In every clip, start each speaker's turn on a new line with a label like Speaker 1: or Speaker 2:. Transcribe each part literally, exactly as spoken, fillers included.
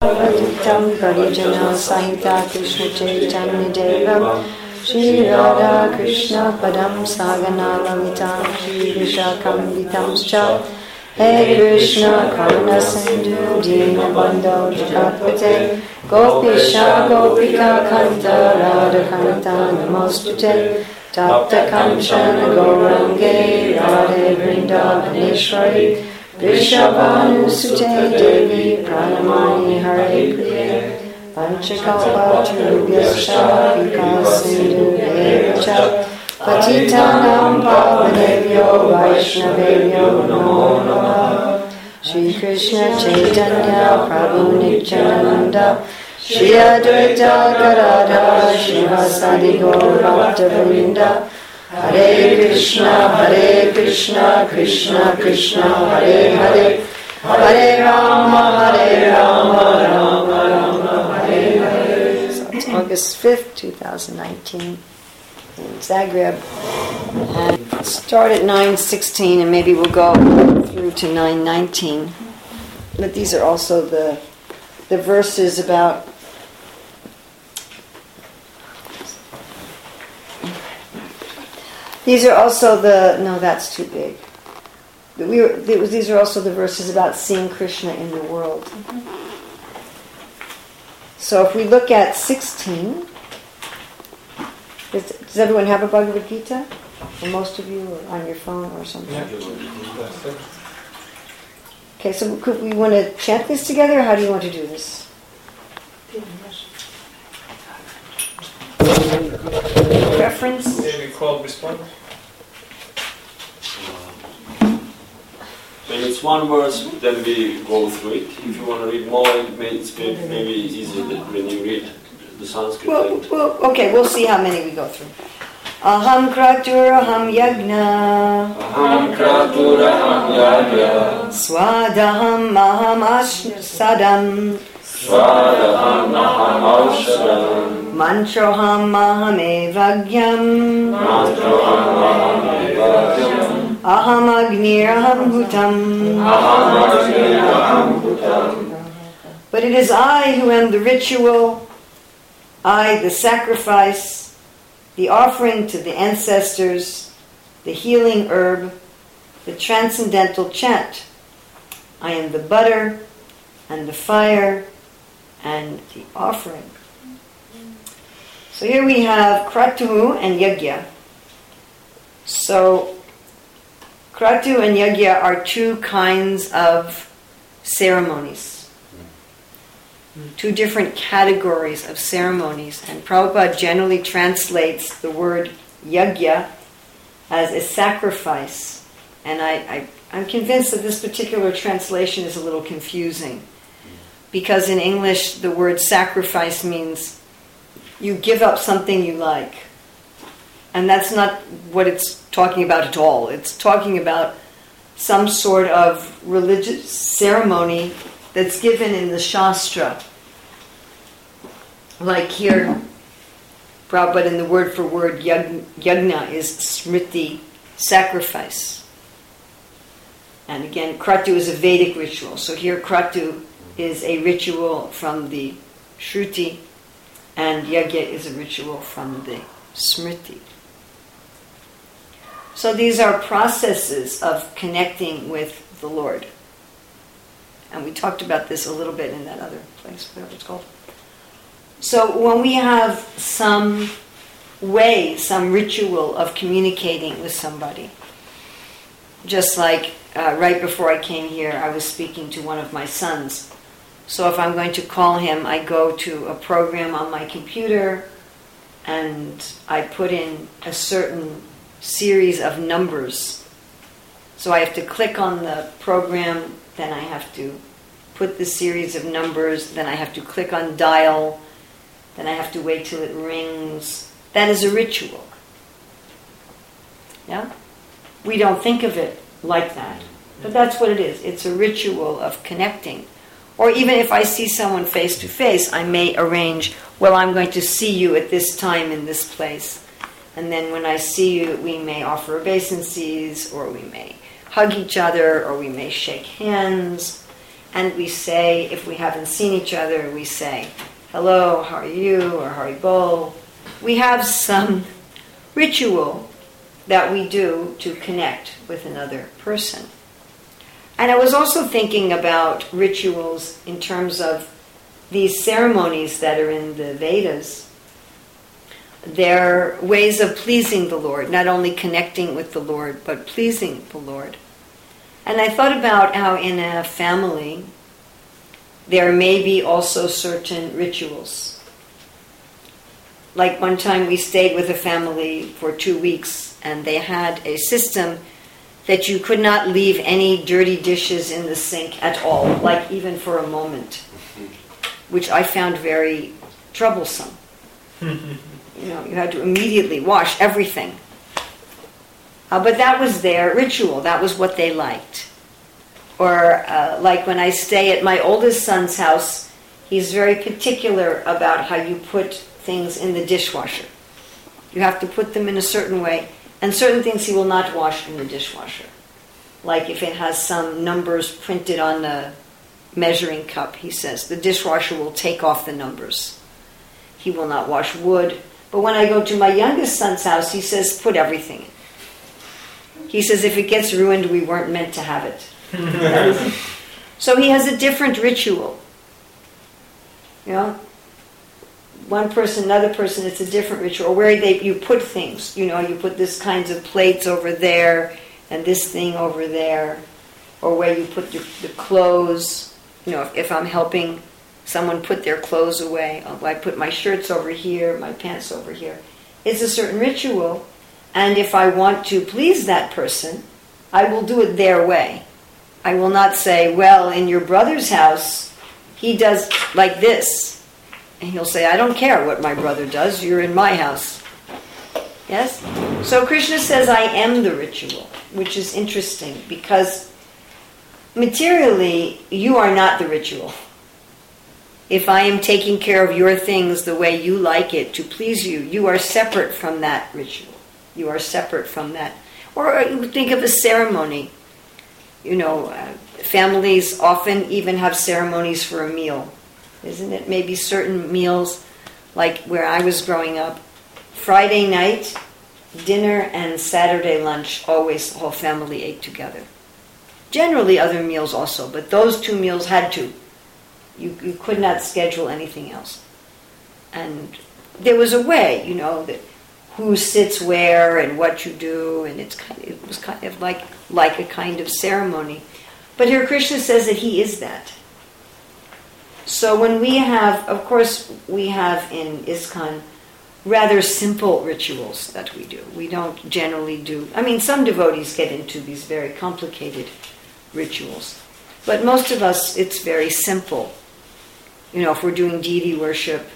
Speaker 1: Paditam Parijana Sahita Krishna Chaitanya Devam Shri Radha Krishna Padam Sagana Lamitam Shri Vishakam Vitamscha Hey Krishna Karuna Sindhu Dina Bandho Jagapate Gopisha Gopika Kanta Radha Kanta Namostute Tapta Kanchana Gaurange Radhe Vrindavaneshwari Vrishabhanu Sute Devi Pranamani Hare Priya Panchakalpa Turubhyascha Vika Sindhu Devacha Patitanam Pavanebhyo Vaishnavebhyo Namo Namaha Shri Krishna Chaitanya Prabhu Nityananda Shri Advaita Gadadhara Srivasadi Gaur Bhaktavrinda Hare Krishna Hare Krishna Krishna Krishna Hare Hare Hare Rama Hare Rama Rama Rama Hare Hare. So it's August fifth, twenty nineteen in Zagreb, and start at nine sixteen and maybe we'll go through to nine nineteen. But these are also the the verses about These are also the, no, that's too big. We were, these are also the verses about seeing Krishna in the world. Mm-hmm. So if we look at sixteen, does, does everyone have a Bhagavad Gita? Or most of you, or on your phone or something? Yeah. Okay, so could we want to chant this together, or how do you want to do this? Preference?
Speaker 2: Maybe call response.
Speaker 3: When it's one verse, then we go through it. If you want to read more, it may, it's maybe easier when you read the Sanskrit.
Speaker 1: Well, well, okay, we'll see how many we go through. Aham kratur aham yagna.
Speaker 3: Aham kratur aham yagna.
Speaker 1: Swadaham maham ashsadam.
Speaker 3: Swadaham maham ashsadam.
Speaker 1: Mantroham maham evagyam.
Speaker 3: Mantroham maham evagyam.
Speaker 1: Aham agnir aham bhutam.
Speaker 3: Aham agnir aham bhutam.
Speaker 1: But it is I who am the ritual, I the sacrifice, the offering to the ancestors, the healing herb, the transcendental chant. I am the butter and the fire and the offering. So here we have Kratu and Yagya. So Kratu and Yagya are two kinds of ceremonies. Two different categories of ceremonies. And Prabhupada generally translates the word Yagya as a sacrifice. And I, I, I'm convinced that this particular translation is a little confusing. Because in English the word sacrifice means you give up something you like. And that's not what it's talking about at all. It's talking about some sort of religious ceremony that's given in the Shastra. Like here, Prabhupada in the word for word, yagna is smriti, sacrifice. And again, Kratu is a Vedic ritual. So here Kratu is a ritual from the Shruti, and Yagya is a ritual from the Smriti. So these are processes of connecting with the Lord. And we talked about this a little bit in that other place, whatever it's called. So when we have some way, some ritual of communicating with somebody, just like uh, right before I came here, I was speaking to one of my sons. So if I'm going to call him, I go to a program on my computer and I put in a certain series of numbers. So I have to click on the program, then I have to put the series of numbers, then I have to click on dial, then I have to wait till it rings. That is a ritual. Yeah? We don't think of it like that, but that's what it is. It's a ritual of connecting. Or even if I see someone face to face, I may arrange, well, I'm going to see you at this time in this place. And then when I see you, we may offer obeisances, or we may hug each other, or we may shake hands. And we say, if we haven't seen each other, we say, hello, how are you, or haribo. We have some ritual that we do to connect with another person. And I was also thinking about rituals in terms of these ceremonies that are in the Vedas. They're ways of pleasing the Lord, not only connecting with the Lord, but pleasing the Lord. And I thought about how in a family there may be also certain rituals. Like one time we stayed with a family for two weeks and they had a system that you could not leave any dirty dishes in the sink at all, like even for a moment, which I found very troublesome. You know, you had to immediately wash everything. Uh, but that was their ritual. That was what they liked. Or uh, like when I stay at my oldest son's house, he's very particular about how you put things in the dishwasher. You have to put them in a certain way, and certain things he will not wash in the dishwasher. Like if it has some numbers printed on the measuring cup, he says, the dishwasher will take off the numbers. He will not wash wood. But when I go to my youngest son's house, he says, put everything in. He says, if it gets ruined, we weren't meant to have it. So he has a different ritual. You know? One person, another person, it's a different ritual. Where they you put things. You know, you put this kinds of plates over there, and this thing over there. Or where you put your, the clothes. You know, if, if I'm helping someone put their clothes away, I put my shirts over here, my pants over here. It's a certain ritual, and if I want to please that person, I will do it their way. I will not say, well, in your brother's house, he does like this. And he'll say, I don't care what my brother does, you're in my house. Yes? So Krishna says, I am the ritual, which is interesting, because materially, you are not the ritual. If I am taking care of your things the way you like it, to please you, you are separate from that ritual. You are separate from that. Or think of a ceremony. You know, uh, families often even have ceremonies for a meal. Isn't it? Maybe certain meals, like where I was growing up, Friday night, dinner and Saturday lunch, always the whole family ate together. Generally other meals also, but those two meals had to. You, you could not schedule anything else. And there was a way, you know, that who sits where and what you do, and it's kind of, it was kind of like like a kind of ceremony. But here Krishna says that he is that. So when we have, of course, we have in ISKCON rather simple rituals that we do. We don't generally do, I mean, some devotees get into these very complicated rituals. But most of us, it's very simple. You know, if we're doing deity worship,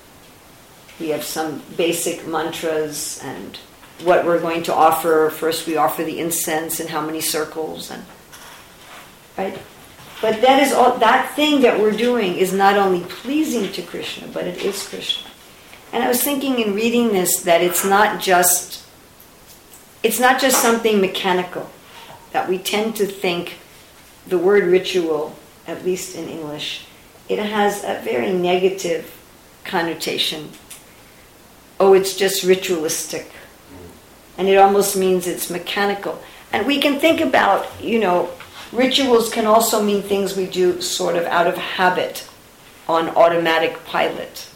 Speaker 1: we have some basic mantras and what we're going to offer. First we offer the incense and how many circles, and right? But that is all, that thing that we're doing is not only pleasing to Krishna, but it is Krishna. And I was thinking in reading this that it's not just it's not just something mechanical, that we tend to think the word ritual, at least in English, it has a very negative connotation. Oh, it's just ritualistic. And it almost means it's mechanical. And we can think about, you know, rituals can also mean things we do sort of out of habit, on automatic pilot.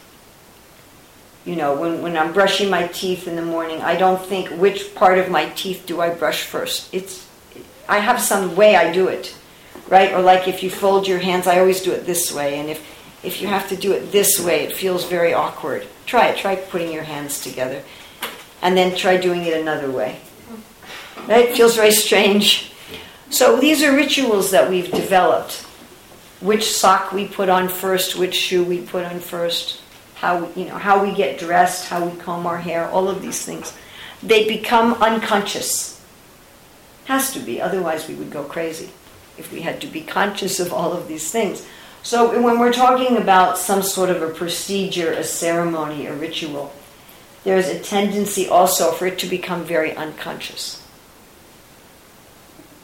Speaker 1: You know, when, when I'm brushing my teeth in the morning, I don't think which part of my teeth do I brush first. It's, I have some way I do it, right? Or like if you fold your hands, I always do it this way. And if, if you have to do it this way, it feels very awkward. Try it. Try putting your hands together. And then try doing it another way. Right? It feels very strange. So these are rituals that we've developed. Which sock we put on first, which shoe we put on first, how, you know, how we get dressed, how we comb our hair, all of these things. They become unconscious. Has to be, otherwise we would go crazy if we had to be conscious of all of these things. So when we're talking about some sort of a procedure, a ceremony, a ritual, there's a tendency also for it to become very unconscious.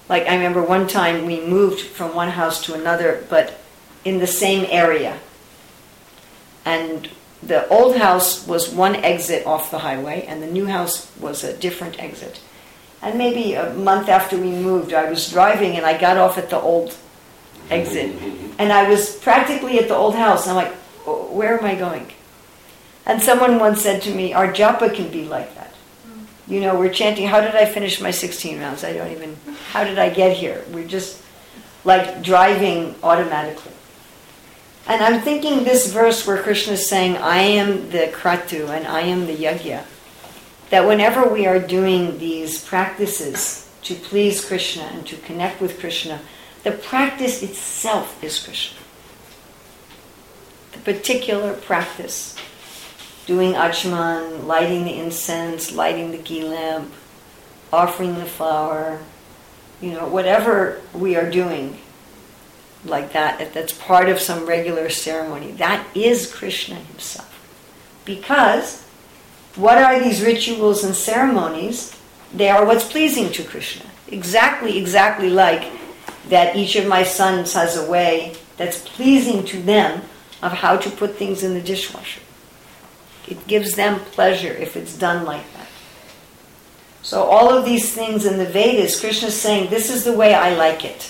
Speaker 1: Like I remember one time we moved from one house to another, but in the same area. And the old house was one exit off the highway, and the new house was a different exit. And maybe a month after we moved, I was driving and I got off at the old exit. And I was practically at the old house. And I'm like, where am I going? And someone once said to me, our japa can be like that. You know, we're chanting, how did I finish my sixteen rounds? I don't even, how did I get here? We're just like driving automatically. And I'm thinking this verse where Krishna is saying, I am the kratu and I am the yajna, that whenever we are doing these practices to please Krishna and to connect with Krishna, the practice itself is Krishna. The particular practice, doing achman, lighting the incense, lighting the ghee lamp, offering the flower, you know, whatever we are doing like that, that's part of some regular ceremony, that is Krishna himself. Because what are these rituals and ceremonies? They are what's pleasing to Krishna. Exactly, exactly like that each of my sons has a way that's pleasing to them of how to put things in the dishwasher. It gives them pleasure if it's done like that. So all of these things in the Vedas, Krishna is saying, this is the way I like it.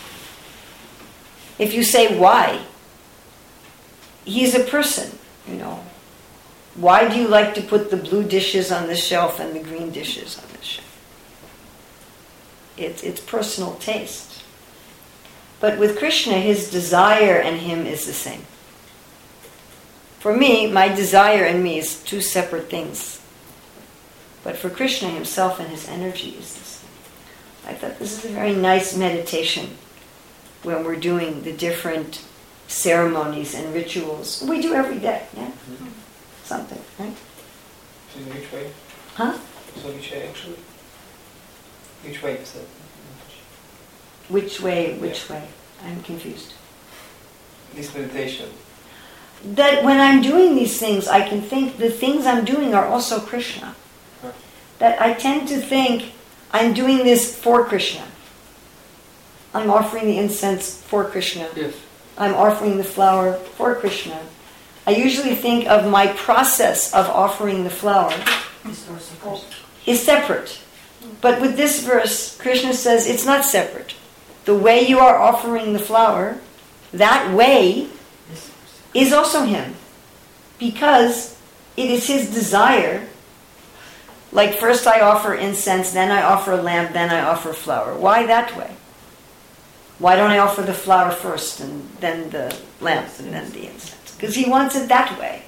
Speaker 1: If you say why, he's a person, you know. Why do you like to put the blue dishes on the shelf and the green dishes on the shelf? It's, it's personal taste. But with Krishna, his desire and him is the same. For me, my desire and me is two separate things. But for Krishna himself and his energy is the same. I thought this is a very nice meditation when we're doing the different ceremonies and rituals. We do every day, yeah? Mm-hmm. Something, right?
Speaker 2: So in which way?
Speaker 1: Huh?
Speaker 2: So which way actually? Which way is that?
Speaker 1: Which way, which
Speaker 2: yeah.
Speaker 1: way? I'm confused.
Speaker 2: This meditation.
Speaker 1: That when I'm doing these things, I can think the things I'm doing are also Krishna.
Speaker 2: Huh.
Speaker 1: That I tend to think I'm doing this for Krishna. I'm offering the incense for Krishna.
Speaker 2: Yes.
Speaker 1: I'm offering the flower for Krishna. I usually think of my process of offering the flower is separate. But with this verse, Krishna says it's not separate. The way you are offering the flower, that way is also him. Because it is his desire. Like first I offer incense, then I offer a lamp, then I offer flower. Why that way? Why don't I offer the flower first and then the lamp and then the incense? Because he wants it that way.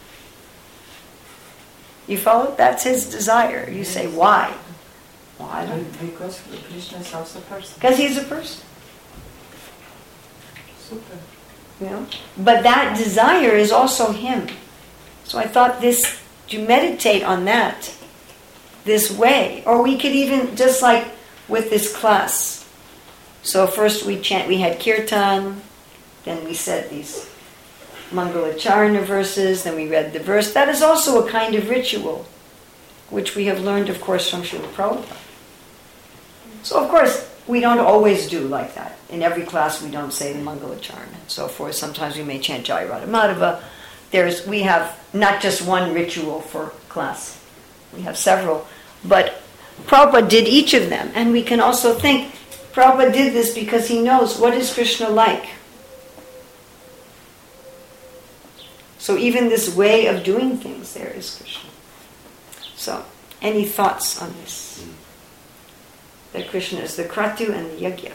Speaker 1: You follow? That's his desire. You say, why? Why?
Speaker 4: Because Krishna is also a person.
Speaker 1: Because he's a person.
Speaker 4: Super.
Speaker 1: You know? But that desire is also him. So I thought this, to meditate on that, this way. Or we could even, just like with this class. So first we chant, we had kirtan, then we said these Mangalacharana verses, then we read the verse. That is also a kind of ritual, which we have learned, of course, from Srila Prabhupada. So, of course, we don't always do like that. In every class we don't say the Mangalacharana and so forth. Sometimes we may chant Jai Radha Madhava. There's, we have not just one ritual for class. We have several. But Prabhupada did each of them. And we can also think, Prabhupada did this because he knows what is Krishna like. So even this way of doing things, there is Krishna. So, any thoughts on this? That Krishna is the kratu and the yajna.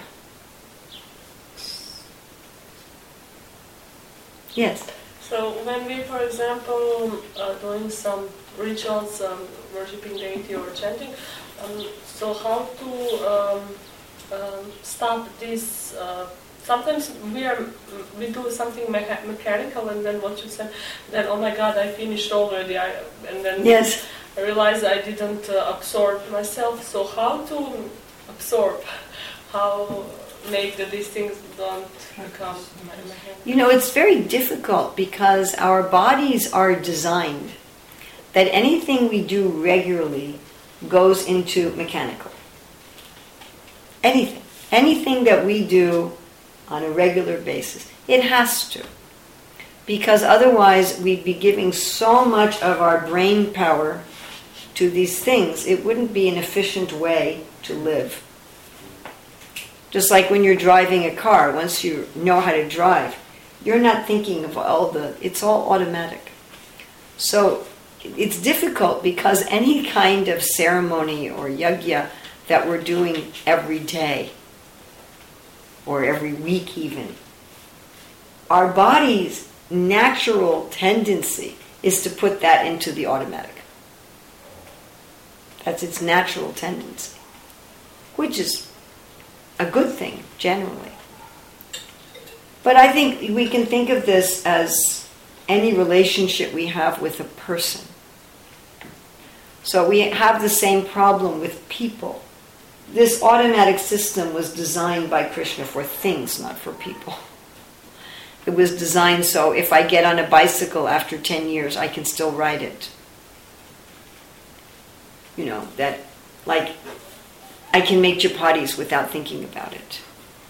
Speaker 1: Yes?
Speaker 5: So when we, for example, are doing some rituals, um, worshipping deity or chanting, um, so how to um, um, stop this? Uh, sometimes we are we do something mecha- mechanical, and then what you said, then oh my God, I finished already, I, and then
Speaker 1: yes.
Speaker 5: I realized I didn't uh, absorb myself. So how to absorb? How make that these things don't become mechanical?
Speaker 1: You know, it's very difficult because our bodies are designed that anything we do regularly goes into mechanical. Anything. Anything that we do on a regular basis. It has to. Because otherwise we'd be giving so much of our brain power to these things. It wouldn't be an efficient way to live. Just like when you're driving a car, once you know how to drive, you're not thinking of all the, it's all automatic. So it's difficult because any kind of ceremony or yajna that we're doing every day, or every week even, our body's natural tendency is to put that into the automatic. That's its natural tendency, which is a good thing, generally. But I think we can think of this as any relationship we have with a person. So we have the same problem with people. This automatic system was designed by Krishna for things, not for people. It was designed so if I get on a bicycle after ten years, I can still ride it. You know, that, like, I can make chapatis without thinking about it.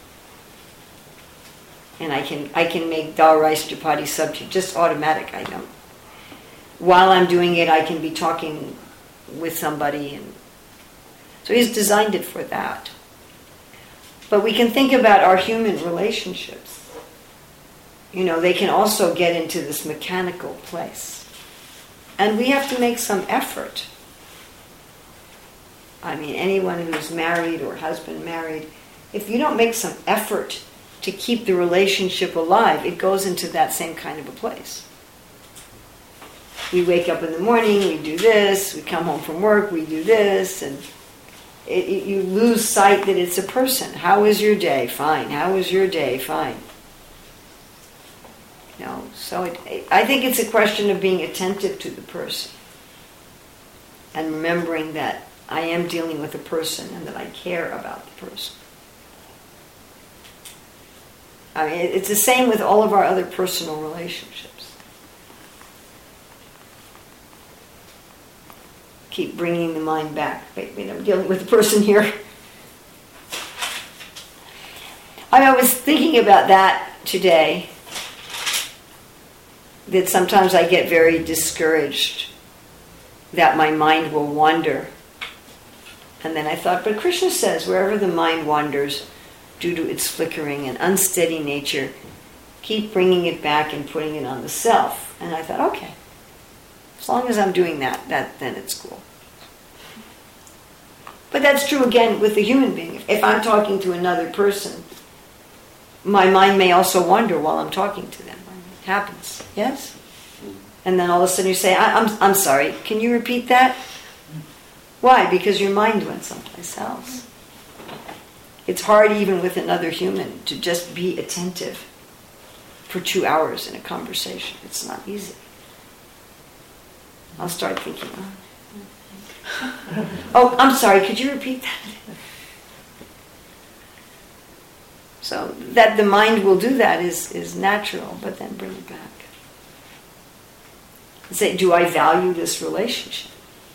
Speaker 1: And I can I can make dal rice chapati sabji, just automatic, I know. While I'm doing it, I can be talking with somebody. And so he's designed it for that. But we can think about our human relationships. You know, they can also get into this mechanical place. And we have to make some effort. I mean, anyone who's married or has been married, if you don't make some effort to keep the relationship alive, it goes into that same kind of a place. We wake up in the morning, we do this, we come home from work, we do this, and it, it, you lose sight that it's a person. How was your day? Fine. How was your day? Fine. You know, so it, it, I think it's a question of being attentive to the person and remembering that I am dealing with a person and that I care about the person. I mean, it's the same with all of our other personal relationships. Keep bringing the mind back. Wait, wait, I'm dealing with a person here. I was thinking about that today, that sometimes I get very discouraged that my mind will wander. And then I thought, but Krishna says, wherever the mind wanders, due to its flickering and unsteady nature, keep bringing it back and putting it on the self. And I thought, okay, as long as I'm doing that, that then it's cool. But that's true again with the human being. If I'm talking to another person, my mind may also wander while I'm talking to them. It happens, yes? And then all of a sudden you say, I, I'm, I'm sorry, can you repeat that? Why? Because your mind went someplace else. It's hard even with another human to just be attentive for two hours in a conversation. It's not easy. I'll start thinking, oh, oh I'm sorry, could you repeat that? So that the mind will do that is, is natural, but then bring it back. Say, do I value this relationship?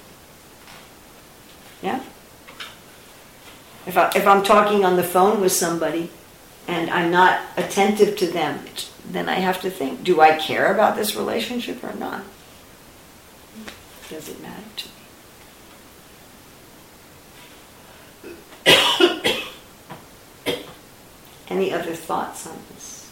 Speaker 1: Yeah? If, I, if I'm talking on the phone with somebody and I'm not attentive to them, then I have to think, do I care about this relationship or not? Does it matter to me? Any other thoughts on this?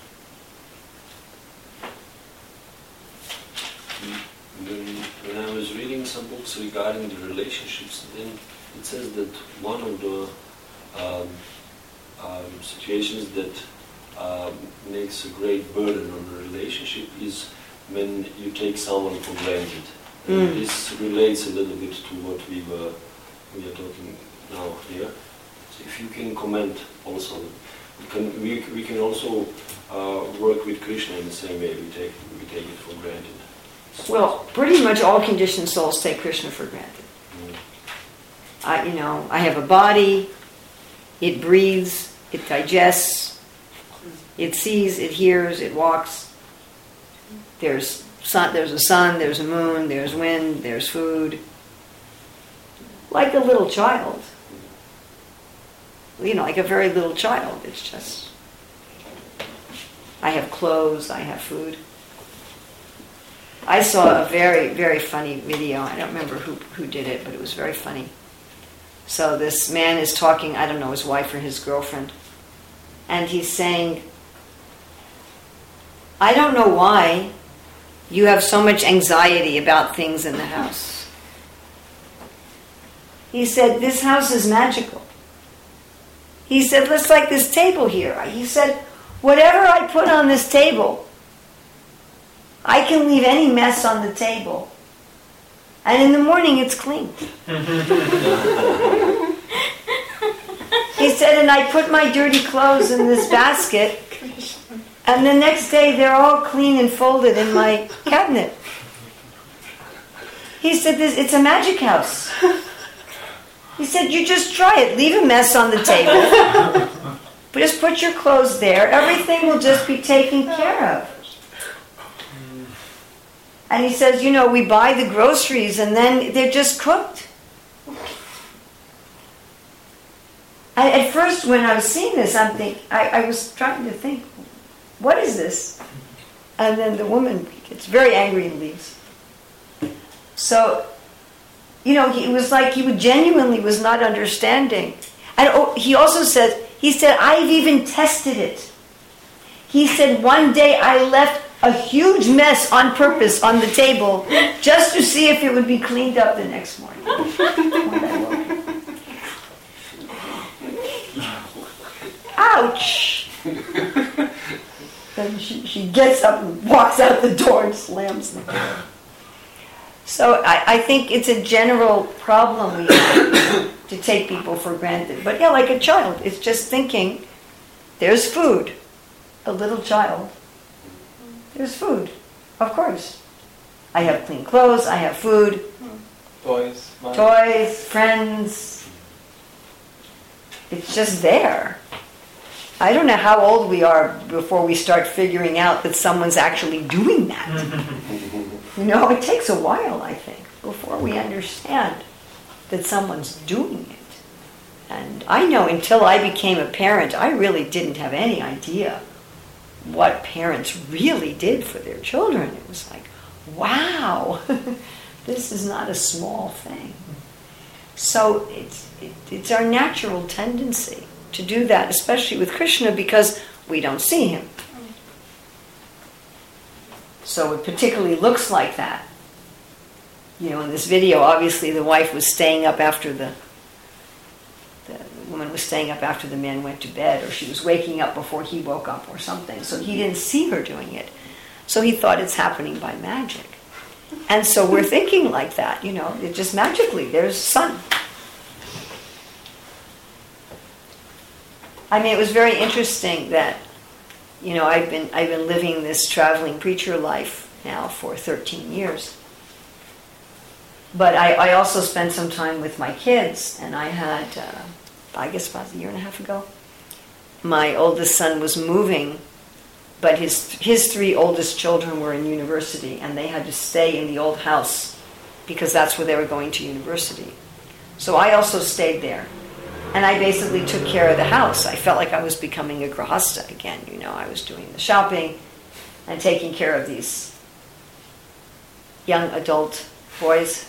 Speaker 3: When, when I was reading some books regarding the relationships, then it says that one of the um, um, situations that um, makes a great burden on the relationship is when you take someone for granted. And
Speaker 1: Mm.
Speaker 3: this relates a little bit to what we were we are talking now here. So if you can comment also, we can we, we can also uh, work with Krishna in the same way. We take we take it for granted.
Speaker 1: Well, pretty much all conditioned souls take Krishna for granted.
Speaker 3: Mm.
Speaker 1: I, you know, I have a body, it breathes, it digests, it sees, it hears, it walks. There's sun, there's a sun, there's a moon, there's wind, there's food. Like a little child. you know, like a very little child. It's just, I have clothes, I have food. I saw a very, very funny video. I don't remember who, who did it, but it was very funny. So this man is talking, I don't know, his wife or his girlfriend, and he's saying, I don't know why you have so much anxiety about things in the house. He said, this house is magical. He said, let's like this table here. He said, whatever I put on this table, I can leave any mess on the table. And in the morning it's clean. He said, and I put my dirty clothes in this basket, and the next day they're all clean and folded in my cabinet. He said, this, it's a magic house. He said, you just try it. Leave a mess on the table. Just put your clothes there. Everything will just be taken care of. And he says, you know, we buy the groceries and then they're just cooked. I, at first, when I was seeing this, I'm think, I, I was trying to think, what is this? And then the woman gets very angry and leaves. So, you know, he, it was like he genuinely was not understanding. And oh, he also said, he said, I've even tested it. He said, one day I left a huge mess on purpose on the table just to see if it would be cleaned up the next morning. When I woke up. Ouch! Then she, she gets up and walks out the door and slams the door. So I, I think it's a general problem we have to take people for granted. But yeah, like a child, it's just thinking, there's food. A little child, there's food. Of course. I have clean clothes, I have food.
Speaker 2: Toys. Money.
Speaker 1: Toys, friends. It's just there. I don't know how old we are before we start figuring out that someone's actually doing that. You know, it takes a while, I think, before we understand that someone's doing it. And I know until I became a parent, I really didn't have any idea what parents really did for their children. It was like, wow, this is not a small thing. So it's, it, it's our natural tendency to do that, especially with Krishna, because we don't see him. So it particularly looks like that. You know, in this video, obviously the wife was staying up after the, the woman was staying up after the man went to bed, or she was waking up before he woke up or something. So he didn't see her doing it. So he thought it's happening by magic. And so we're thinking like that, you know, it just magically, there's sun. I mean, it was very interesting that, you know, I've been I've been living this traveling preacher life now for thirteen years. But I, I also spent some time with my kids, and I had, uh, I guess about a year and a half ago, my oldest son was moving, but his his three oldest children were in university, and they had to stay in the old house because that's where they were going to university. So I also stayed there. And I basically took care of the house. I felt like I was becoming a grahasta again. You know, I was doing the shopping and taking care of these young adult boys.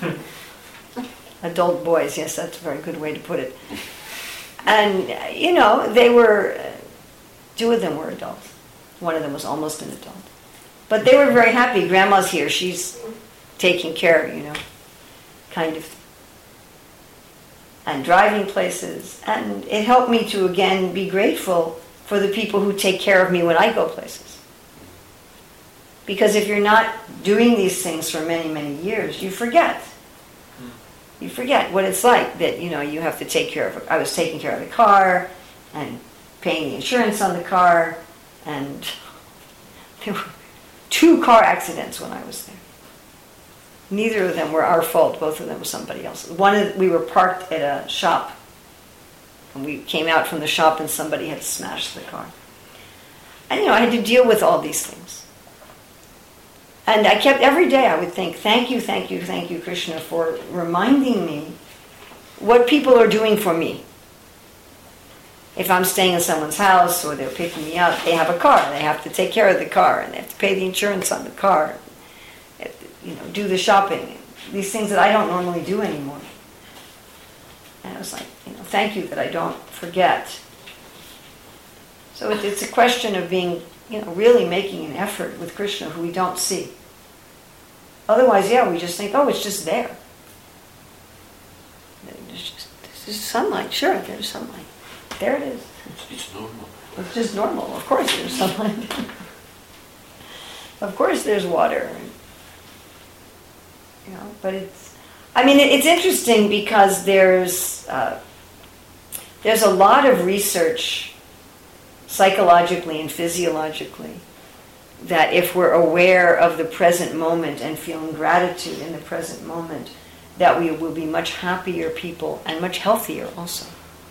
Speaker 1: Adult boys, yes, that's a very good way to put it. And, you know, they were, two of them were adults. One of them was almost an adult. But they were very happy. Grandma's here. She's taking care, you know, kind of. And driving places, and it helped me to again be grateful for the people who take care of me when I go places. Because if you're not doing these things for many, many years, you forget. You forget what it's like that, you know, you have to take care of. I was taking care of the car and paying the insurance on the car, and there were two car accidents when I was there. Neither of them were our fault. Both of them were somebody else's. One of, we were parked at a shop, and we came out from the shop, and somebody had smashed the car. And you know, I had to deal with all these things. And I kept every day. I would think, "Thank you, thank you, thank you, Krishna, for reminding me what people are doing for me." If I'm staying in someone's house or they're picking me up, they have a car. They have to take care of the car and they have to pay the insurance on the car. They have to, you know, do the shopping. These things that I don't normally do anymore. And I was like, you know, thank you that I don't forget. So it, it's a question of being, you know, really making an effort with Krishna who we don't see. Otherwise, yeah, we just think, oh, it's just there. It's just, this is sunlight. Sure, there's sunlight. There it is.
Speaker 3: It's normal.
Speaker 1: It's just normal. Of course there's sunlight. Of course there's water. You know, but it's, I mean, it, it's interesting because there's, uh, there's a lot of research psychologically and physiologically that if we're aware of the present moment and feeling gratitude in the present moment, that we will be much happier people and much healthier also.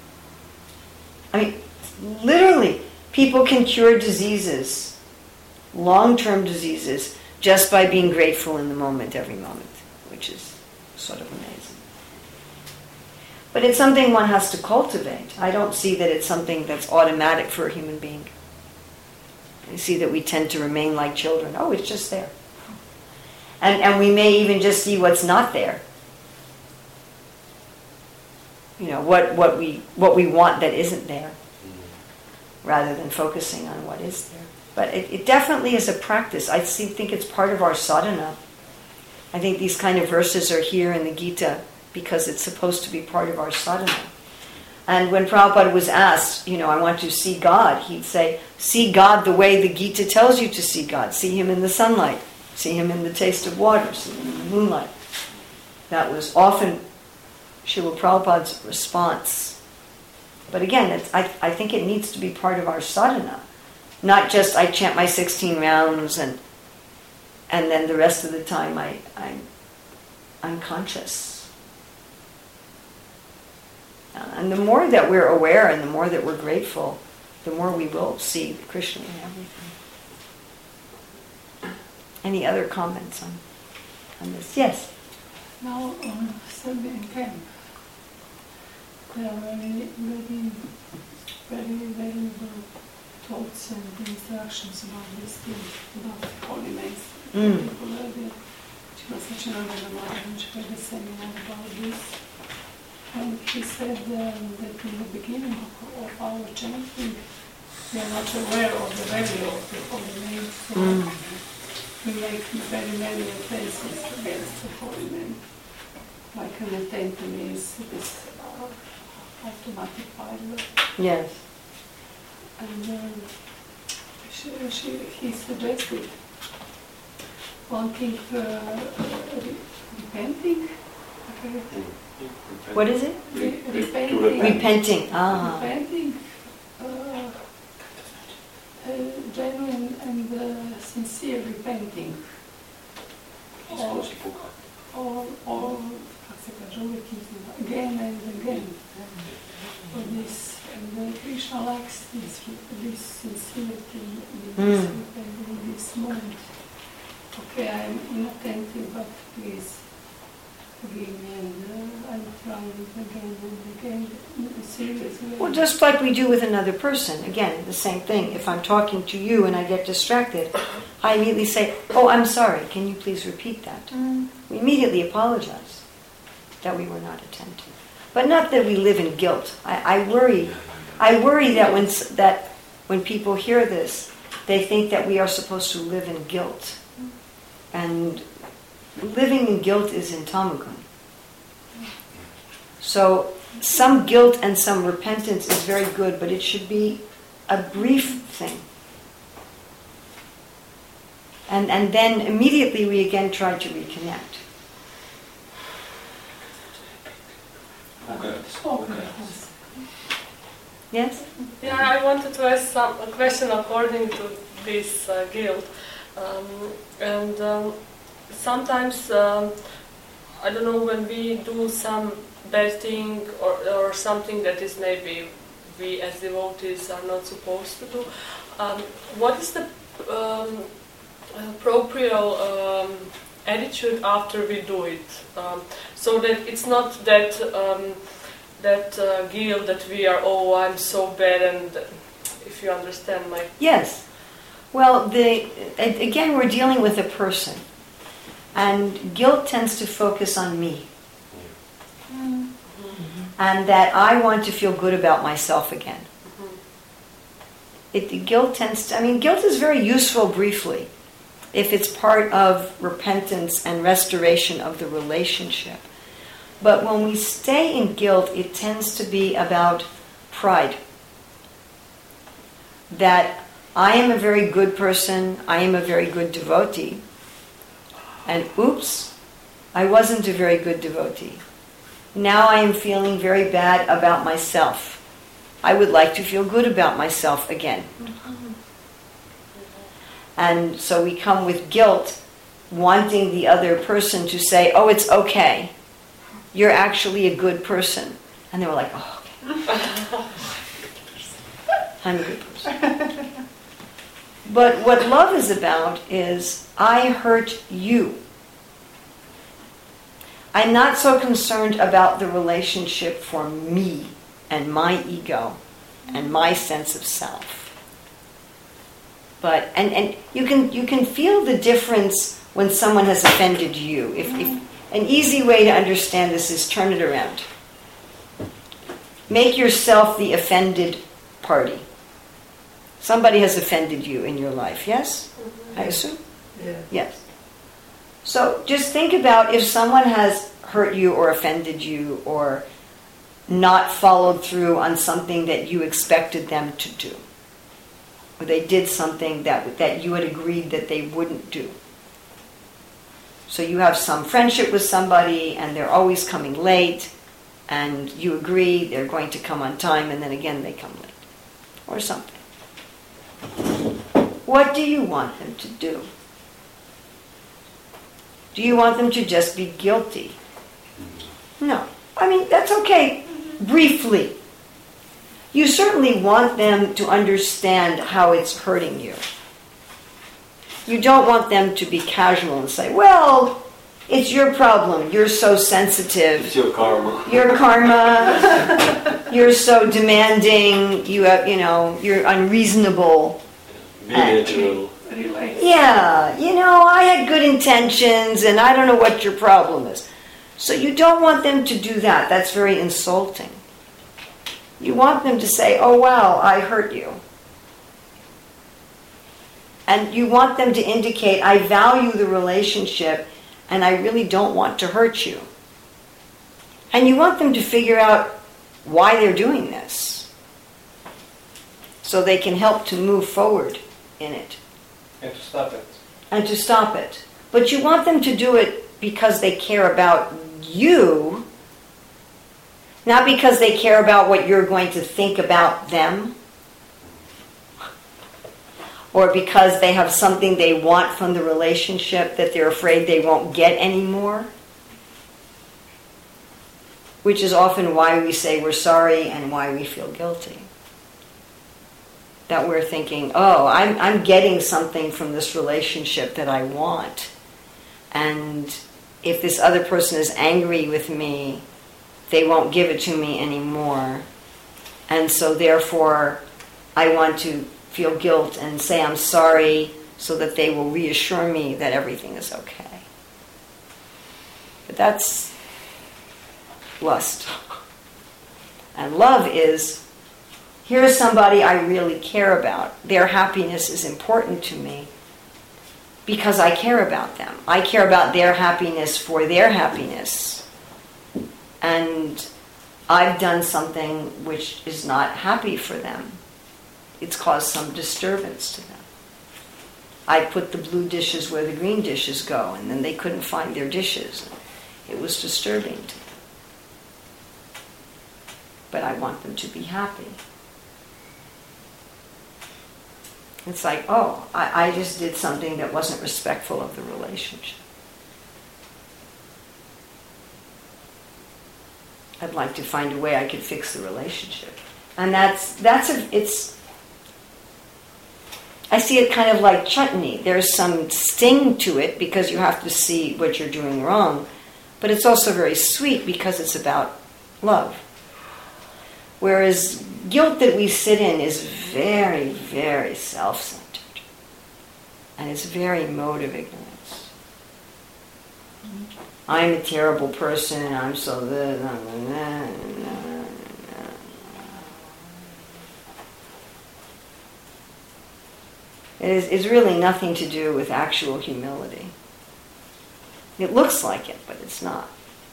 Speaker 1: I mean, literally, people can cure diseases, long-term diseases, just by being grateful in the moment, every moment, which is sort of amazing. But it's something one has to cultivate. I don't see that it's something that's automatic for a human being. I see that we tend to remain like children. Oh, it's just there. And, and we may even just see what's not there. You know, what, what we what we want that isn't there, rather than focusing on what is there. But it, it definitely is a practice. I see, think it's part of our sadhana. I think these kind of verses are here in the Gita because it's supposed to be part of our sadhana. And when Prabhupada was asked, you know, I want to see God, he'd say, see God the way the Gita tells you to see God. See Him in the sunlight. See Him in the taste of water. See Him in the moonlight. That was often Srila Prabhupada's response. But again, it's, I, I think it needs to be part of our sadhana. Not just I chant my sixteen rounds and and then the rest of the time I, I'm unconscious. And the more that we're aware and the more that we're grateful, the more we will see Krishna in everything. Any other comments on, on this? Yes?
Speaker 6: Now, on Serbian camp, there are very, very, very valuable thoughts and instructions about this thing, about holy names.
Speaker 1: Mm.
Speaker 6: She had a seminar about this. And he said um, that in the beginning of, of our chanting, we are not aware of the value of the holy names. So mm. we make very many offenses against the holy name. Like an attention is this uh, automatic pilot.
Speaker 1: Yes.
Speaker 6: And um, she, she, he suggested one thing, uh, re- repenting. Okay.
Speaker 1: What is it?
Speaker 6: Re- repenting.
Speaker 1: Repenting. Ah.
Speaker 6: Repenting. Uh, uh, genuine and uh, sincere repenting. Or, or, or again and again. For this. And uh, Krishna likes this, this sincerity in this,
Speaker 1: Mm.
Speaker 6: in this moment. Okay, I am inattentive, but please forgive me, and uh, I'm trying again and again, seriously.
Speaker 1: Well, just like we do with another person. Again, the same thing. If I'm talking to you and I get distracted, I immediately say, oh, I'm sorry, can you please repeat that?
Speaker 6: Mm.
Speaker 1: We immediately apologize that we were not attentive. But not that we live in guilt. I, I worry I worry that when, that when people hear this, they think that we are supposed to live in guilt. And living in guilt is in tamagun. So some guilt and some repentance is very good, but it should be a brief thing. And and then immediately we again try to reconnect.
Speaker 3: Okay.
Speaker 6: Okay.
Speaker 1: Yes?
Speaker 5: Yeah, I wanted to ask some a question according to this uh, guilt. Um, and um, sometimes, um, I don't know, when we do some bad thing or, or something that is maybe we as devotees are not supposed to do, um, what is the um, appropriate um, attitude after we do it? Um, so that it's not that um, that uh, guilt that we are, oh, I'm so bad, and if you understand my...
Speaker 1: Yes. Well, the again, we're dealing with a person. And guilt tends to focus on me.
Speaker 6: Mm.
Speaker 1: And that I want to feel good about myself again.
Speaker 5: Mm-hmm.
Speaker 1: It, guilt tends to, I mean, guilt is very useful briefly if it's part of repentance and restoration of the relationship. But when we stay in guilt, it tends to be about pride. That I am a very good person, I am a very good devotee, and oops, I wasn't a very good devotee. Now I am feeling very bad about myself. I would like to feel good about myself again. Mm-hmm. And so we come with guilt, wanting the other person to say, oh, it's okay. You're actually a good person. And they were like, oh, okay. I'm a good person. But what love is about is, I hurt you. I'm not so concerned about the relationship for me and my ego and my sense of self. But and, and you can you can feel the difference when someone has offended you. If, if an easy way to understand this is turn it around. Make yourself the offended party. Somebody has offended you in your life, yes? I assume?
Speaker 2: Yeah.
Speaker 1: Yes. So just think about if someone has hurt you or offended you or not followed through on something that you expected them to do. Or they did something that that you had agreed that they wouldn't do. So you have some friendship with somebody and they're always coming late and you agree they're going to come on time and then again they come late. Or something. What do you want them to do? Do you want them to just be guilty? No. I mean, that's okay, briefly. You certainly want them to understand how it's hurting you. You don't want them to be casual and say, well, it's your problem. You're so sensitive.
Speaker 3: It's your karma.
Speaker 1: Your karma. You're so demanding. You have, you know, you're unreasonable.
Speaker 3: Be natural.
Speaker 1: Yeah, you know, I had good intentions and I don't know what your problem is. So you don't want them to do that. That's very insulting. You want them to say, oh wow, I hurt you. And you want them to indicate, I value the relationship and I really don't want to hurt you. And you want them to figure out why they're doing this. So they can help to move forward in it.
Speaker 2: And to stop it.
Speaker 1: And to stop it. But you want them to do it because they care about you, not because they care about what you're going to think about them, or because they have something they want from the relationship that they're afraid they won't get anymore, which is often why we say we're sorry and why we feel guilty. That we're thinking, oh, I'm, I'm getting something from this relationship that I want. And if this other person is angry with me, they won't give it to me anymore. And so therefore, I want to feel guilt and say I'm sorry so that they will reassure me that everything is okay. But that's lust. And love is, here's somebody I really care about. Their happiness is important to me because I care about them. I care about their happiness for their happiness. And I've done something which is not happy for them. It's caused some disturbance to them. I put the blue dishes where the green dishes go, and then they couldn't find their dishes. It was disturbing to them. But I want them to be happy. It's like, oh, I, I just did something that wasn't respectful of the relationship. I'd like to find a way I could fix the relationship. And that's, that's a, it's, I see it kind of like chutney. There's some sting to it because you have to see what you're doing wrong. But it's also very sweet because it's about love. Whereas guilt that we sit in is very, very self-centered. And it's very mode of ignorance. I'm a terrible person and I'm so... It is, it's really nothing to do with actual humility. It looks like it, but it's not.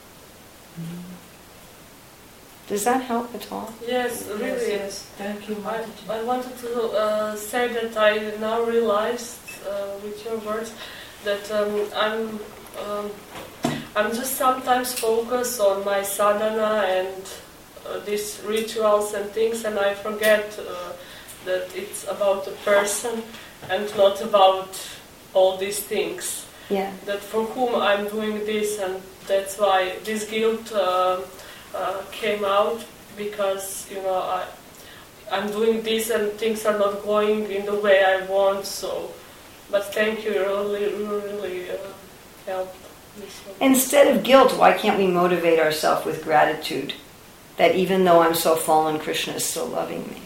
Speaker 1: Does that help at all?
Speaker 5: Yes, really.
Speaker 4: Yes, yes. Thank you,
Speaker 5: I,
Speaker 4: Mataji.
Speaker 5: I wanted to uh, say that I now realized uh, with your words that um, I'm um, I'm just sometimes focused on my sadhana and uh, these rituals and things, and I forget uh, that it's about a person and not about all these things.
Speaker 1: Yeah.
Speaker 5: That for whom I'm doing this, and that's why this guilt uh, uh, came out, because you know I I'm doing this and things are not going in the way I want. So, but thank you, really, really uh, helped me so much.
Speaker 1: Instead of guilt, why can't we motivate ourselves with gratitude that even though I'm so fallen, Krishna is still loving me?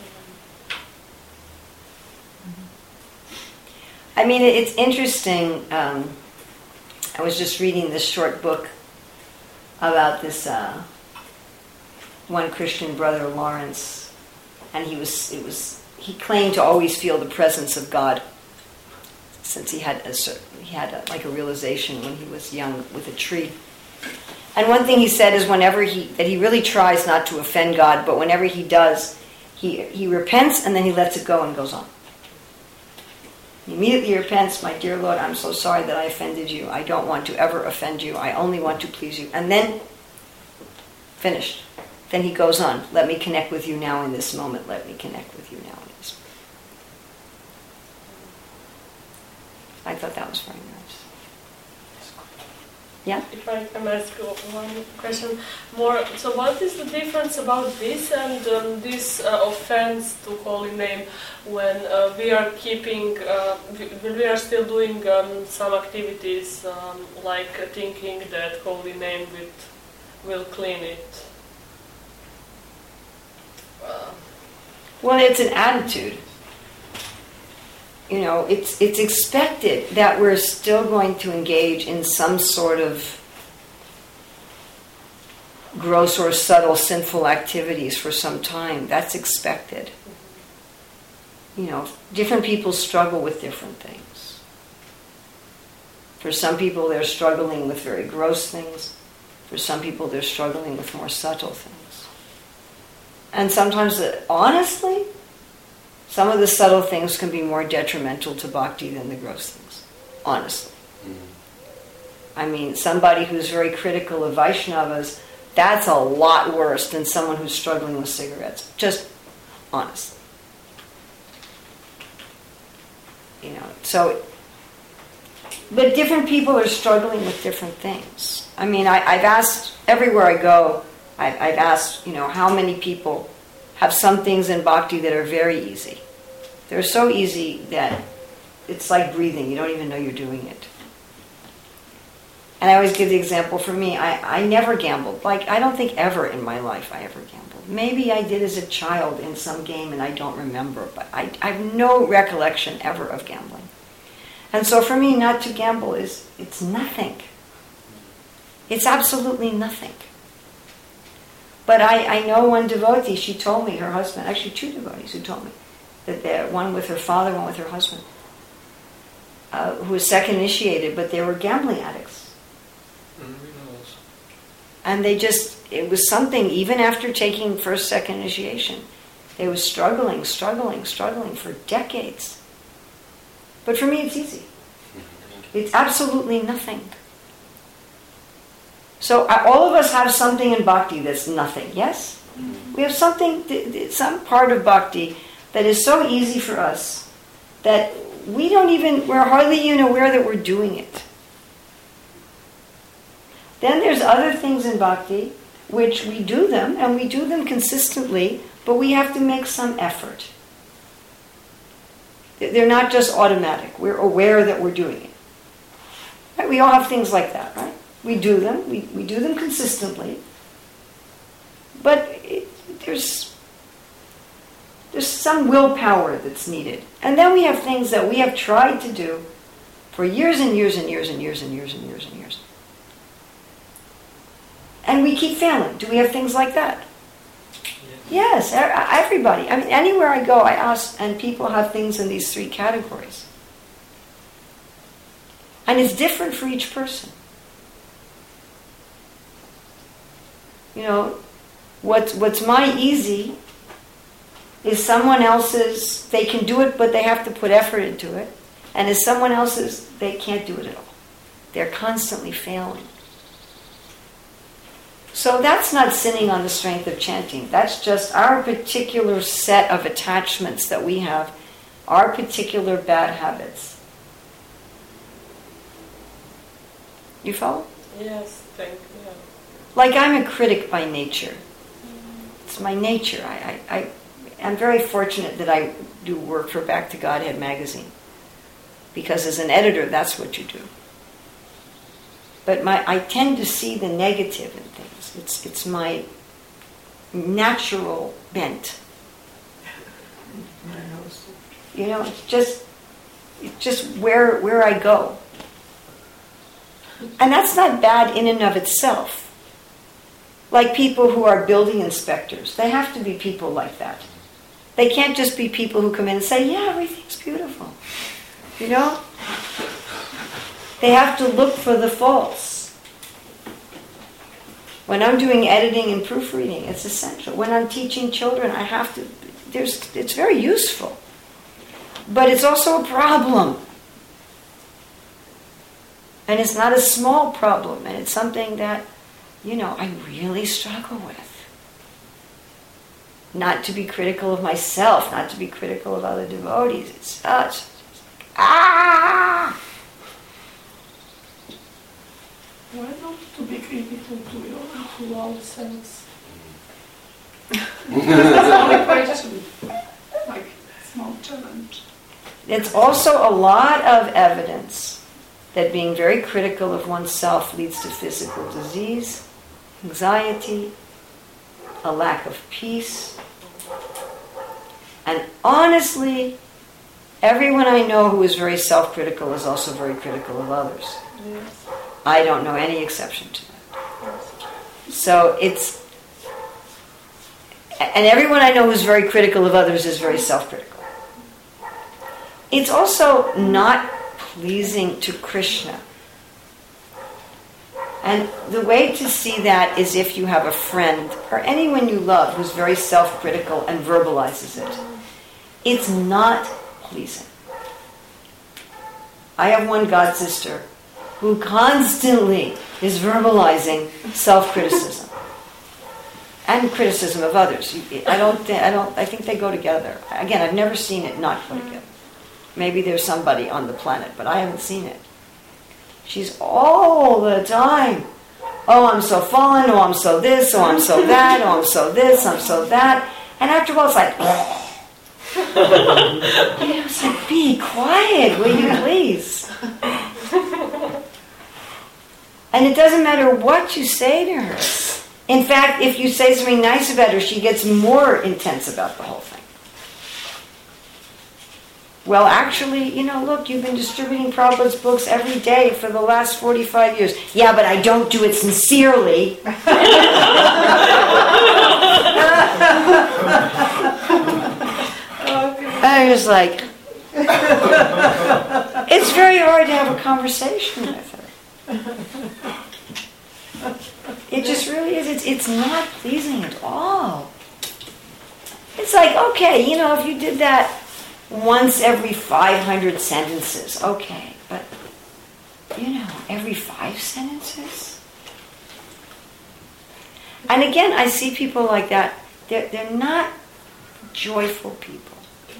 Speaker 1: I mean, it's interesting. Um, I was just reading this short book about this uh, one Christian brother, Lawrence, and he was it was he claimed to always feel the presence of God, since he had a certain, he had a, like a realization when he was young with a tree. And one thing he said is whenever he that he really tries not to offend God, but whenever he does, he he repents and then he lets it go and goes on. He immediately repents, my dear Lord, I'm so sorry that I offended you. I don't want to ever offend you. I only want to please you. And then, finished. Then he goes on, let me connect with you now in this moment. Let me connect with you now in this moment. I thought that was very nice. Yeah?
Speaker 5: If I can ask you one question more, so what is the difference about this and um, this uh, offense to holy name when uh, we are keeping, uh, we, we are still doing um, some activities um, like uh, thinking that holy name will, will clean it? Uh,
Speaker 1: Well, it's an attitude. You know, it's it's expected that we're still going to engage in some sort of gross or subtle sinful activities for some time. That's expected. You know, different people struggle with different things. For some people, they're struggling with very gross things. For some people, they're struggling with more subtle things. And sometimes, honestly, some of the subtle things can be more detrimental to bhakti than the gross things, honestly. Mm-hmm. I mean, somebody who's very critical of Vaishnavas, that's a lot worse than someone who's struggling with cigarettes. Just honestly. You know, so, but different people are struggling with different things. I mean, I, I've asked, everywhere I go, I, I've asked, you know, how many people have some things in bhakti that are very easy. They're so easy that it's like breathing. You don't even know you're doing it. And I always give the example for me. I, I never gambled. Like, I don't think ever in my life I ever gambled. Maybe I did as a child in some game and I don't remember. But I, I have no recollection ever of gambling. And so for me, not to gamble is, it's nothing. It's absolutely nothing. But I, I know one devotee, she told me, her husband, actually two devotees who told me, that they're, one with her father, one with her husband, uh, who was second initiated, but they were gambling addicts. And they just, it was something, even after taking first, second initiation, they were struggling, struggling, struggling for decades. But for me, it's easy. It's absolutely nothing. So uh, all of us have something in bhakti that's nothing, yes? We have something, some part of bhakti that is so easy for us that we don't even, we're hardly even aware that we're doing it. Then there's other things in bhakti which we do them, and we do them consistently, but we have to make some effort. They're not just automatic. We're aware that we're doing it. Right? We all have things like that, right? We do them, we, we do them consistently, but it, there's there's some willpower that's needed. And then we have things that we have tried to do for years and years and years and years and years and years and years. And we keep failing. Do we have things like that? Yes, e- everybody. I mean, anywhere I go, I ask, and people have things in these three categories. And it's different for each person. You know, what's, what's my easy is someone else's, they can do it, but they have to put effort into it. And is someone else's, they can't do it at all. They're constantly failing. So that's not sinning on the strength of chanting. That's just our particular set of attachments that we have, our particular bad habits. You follow?
Speaker 5: Yes, thank you. Yeah.
Speaker 1: Like I'm a critic by nature. It's my nature. I, I, I, I'm very fortunate that I do work for Back to Godhead magazine. Because as an editor, that's what you do. But my, I tend to see the negative in things. It's, it's my natural bent. You know, it's just, it's just where, where I go. And that's not bad in and of itself. Like people who are building inspectors, they have to be people like that. They can't just be people who come in and say, yeah, everything's beautiful. You know? They have to look for the faults. When I'm doing editing and proofreading, it's essential. When I'm teaching children, I have to, there's, it's very useful. But it's also a problem. And it's not a small problem. And it's something that, you know, I really struggle with. Not to be critical of myself, not to be critical of other devotees. It's such, ah!
Speaker 6: Why not to be critical to, your, to ourselves? That's only question. Like, small challenge.
Speaker 1: It's also a lot of evidence that being very critical of oneself leads to physical disease, anxiety, a lack of peace. And honestly, everyone I know who is very self-critical is also very critical of others.
Speaker 5: Yes.
Speaker 1: I don't know any exception to that. So it's, and everyone I know who's very critical of others is very self-critical. It's also not pleasing to Krishna. And the way to see that is if you have a friend or anyone you love who's very self-critical and verbalizes it. It's not pleasing. I have one god sister who constantly is verbalizing self-criticism and criticism of others. I don't, I don't, I think they go together. Again, I've never seen it not go together. Maybe there's somebody on the planet, but I haven't seen it. She's all the time, oh, I'm so fallen, oh, I'm so this, oh, I'm so that, oh, I'm so this, I'm so that. And after a while, it's like, you know, it's like, be quiet, will you please? And it doesn't matter what you say to her. In fact, if you say something nice about her, she gets more intense about the whole thing. Well, actually, you know, look, you've been distributing Prabhupada's books every day for the last forty-five years. Yeah, but I don't do it sincerely. I was like, it's very hard to have a conversation with her. It just really is. It's, it's not pleasing at all. It's like, okay, you know, if you did that once every five hundred sentences, okay, but, you know, every five sentences? And again, I see people like that. They're, they're not joyful people.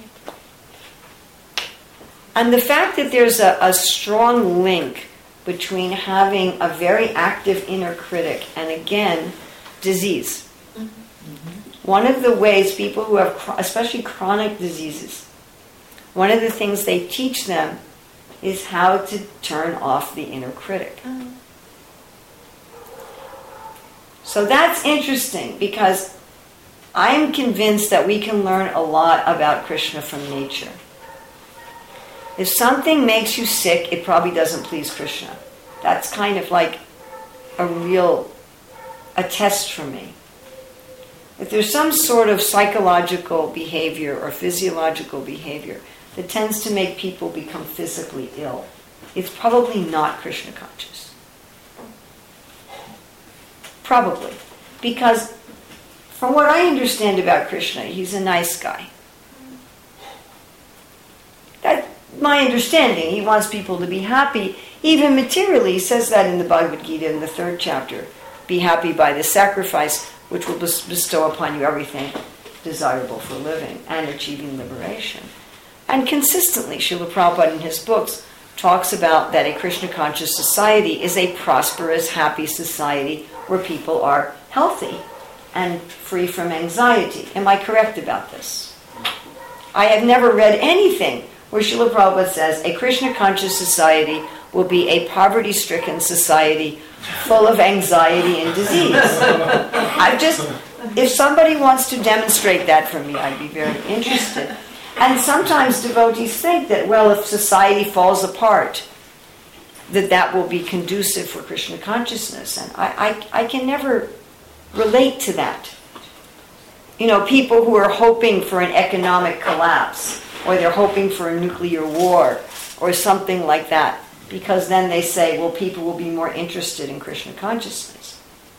Speaker 1: And the fact that there's a, a strong link between having a very active inner critic and, again, disease. Mm-hmm. One of the ways people who have, especially chronic diseases, one of the things they teach them is how to turn off the inner critic. Mm. So that's interesting because I am convinced that we can learn a lot about Krishna from nature. If something makes you sick, it probably doesn't please Krishna. That's kind of like a real, a test for me. If there's some sort of psychological behavior or physiological behavior that tends to make people become physically ill, it's probably not Krishna conscious. Probably. Because from what I understand about Krishna, he's a nice guy. That's my understanding. He wants people to be happy. Even materially, he says that in the Bhagavad Gita in the third chapter. Be happy by the sacrifice, which will bestow upon you everything desirable for living and achieving liberation. And consistently, Srila Prabhupada in his books talks about that a Krishna-conscious society is a prosperous, happy society where people are healthy and free from anxiety. Am I correct about this? I have never read anything where Srila Prabhupada says a Krishna-conscious society will be a poverty-stricken society full of anxiety and disease. I just, if somebody wants to demonstrate that for me, I'd be very interested. And sometimes devotees think that, well, if society falls apart, that that will be conducive for Krishna consciousness. And I, I, I can never relate to that. You know, people who are hoping for an economic collapse, or they're hoping for a nuclear war, or something like that, because then they say, well, people will be more interested in Krishna consciousness.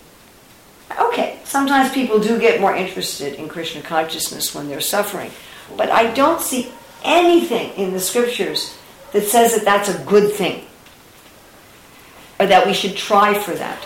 Speaker 1: Okay, sometimes people do get more interested in Krishna consciousness when they're suffering, but I don't see anything in the scriptures that says that that's a good thing, or that we should try for that.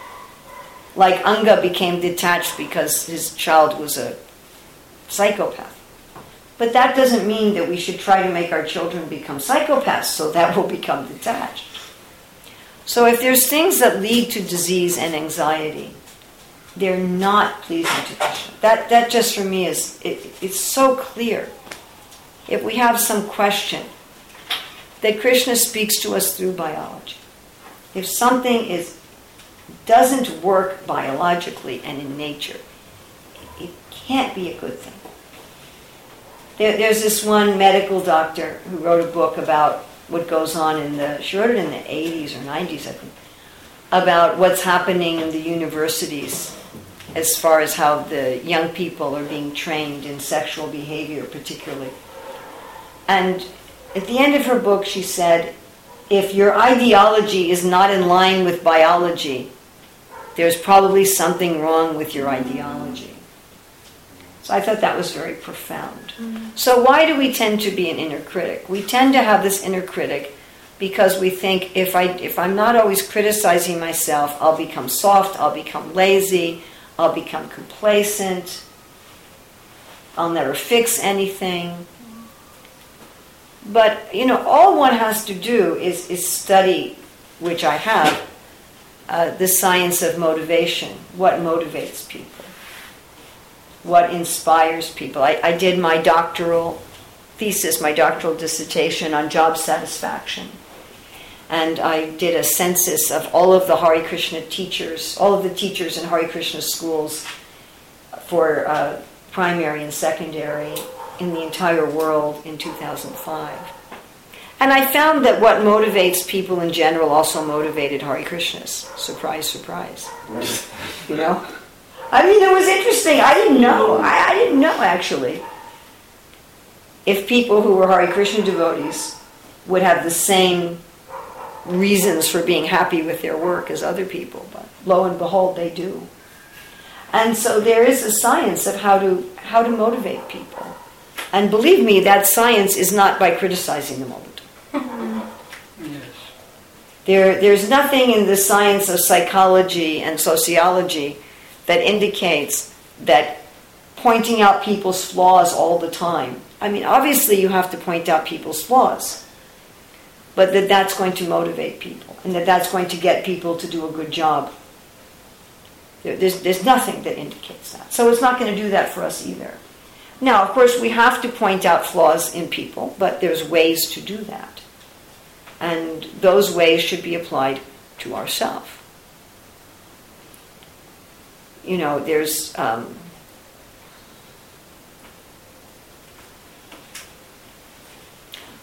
Speaker 1: Like Anga became detached because his child was a psychopath. But that doesn't mean that we should try to make our children become psychopaths so that will become detached. So if there's things that lead to disease and anxiety, they're not pleasing to Krishna. That, that just for me is, it, it's so clear. If we have some question, that Krishna speaks to us through biology. If something is doesn't work biologically and in nature, it can't be a good thing. There, there's this one medical doctor who wrote a book about what goes on in the, she wrote it in the eighties or nineties, I think, about what's happening in the universities as far as how the young people are being trained in sexual behavior particularly. And at the end of her book she said, if your ideology is not in line with biology, there's probably something wrong with your ideology. So I thought that was very profound. Mm-hmm. So why do we tend to be an inner critic? We tend to have this inner critic because we think if, I, if I'm not always criticizing myself, I'll become soft, I'll become lazy, I'll become complacent, I'll never fix anything. But, you know, all one has to do is, is study, which I have, uh, the science of motivation. What motivates people? What inspires people? I, I did my doctoral thesis, my doctoral dissertation on job satisfaction. And I did a census of all of the Hare Krishna teachers, all of the teachers in Hare Krishna schools for uh, primary and secondary in the entire world in two thousand five. And I found that what motivates people in general also motivated Hare Krishnas. Surprise, surprise. You know? I mean, it was interesting. I didn't know. I, I didn't know, actually, if people who were Hare Krishna devotees would have the same reasons for being happy with their work as other people. But lo and behold, they do. And so there is a science of how to how to motivate people. And believe me, that science is not by criticizing them all the time.
Speaker 2: Yes.
Speaker 1: There, there's nothing in the science of psychology and sociology that indicates that pointing out people's flaws all the time. I mean, obviously you have to point out people's flaws, but that that's going to motivate people and that that's going to get people to do a good job. There, there's, there's nothing that indicates that. So it's not going to do that for us either. Now, of course, we have to point out flaws in people, but there's ways to do that. And those ways should be applied to ourselves. You know, there's um,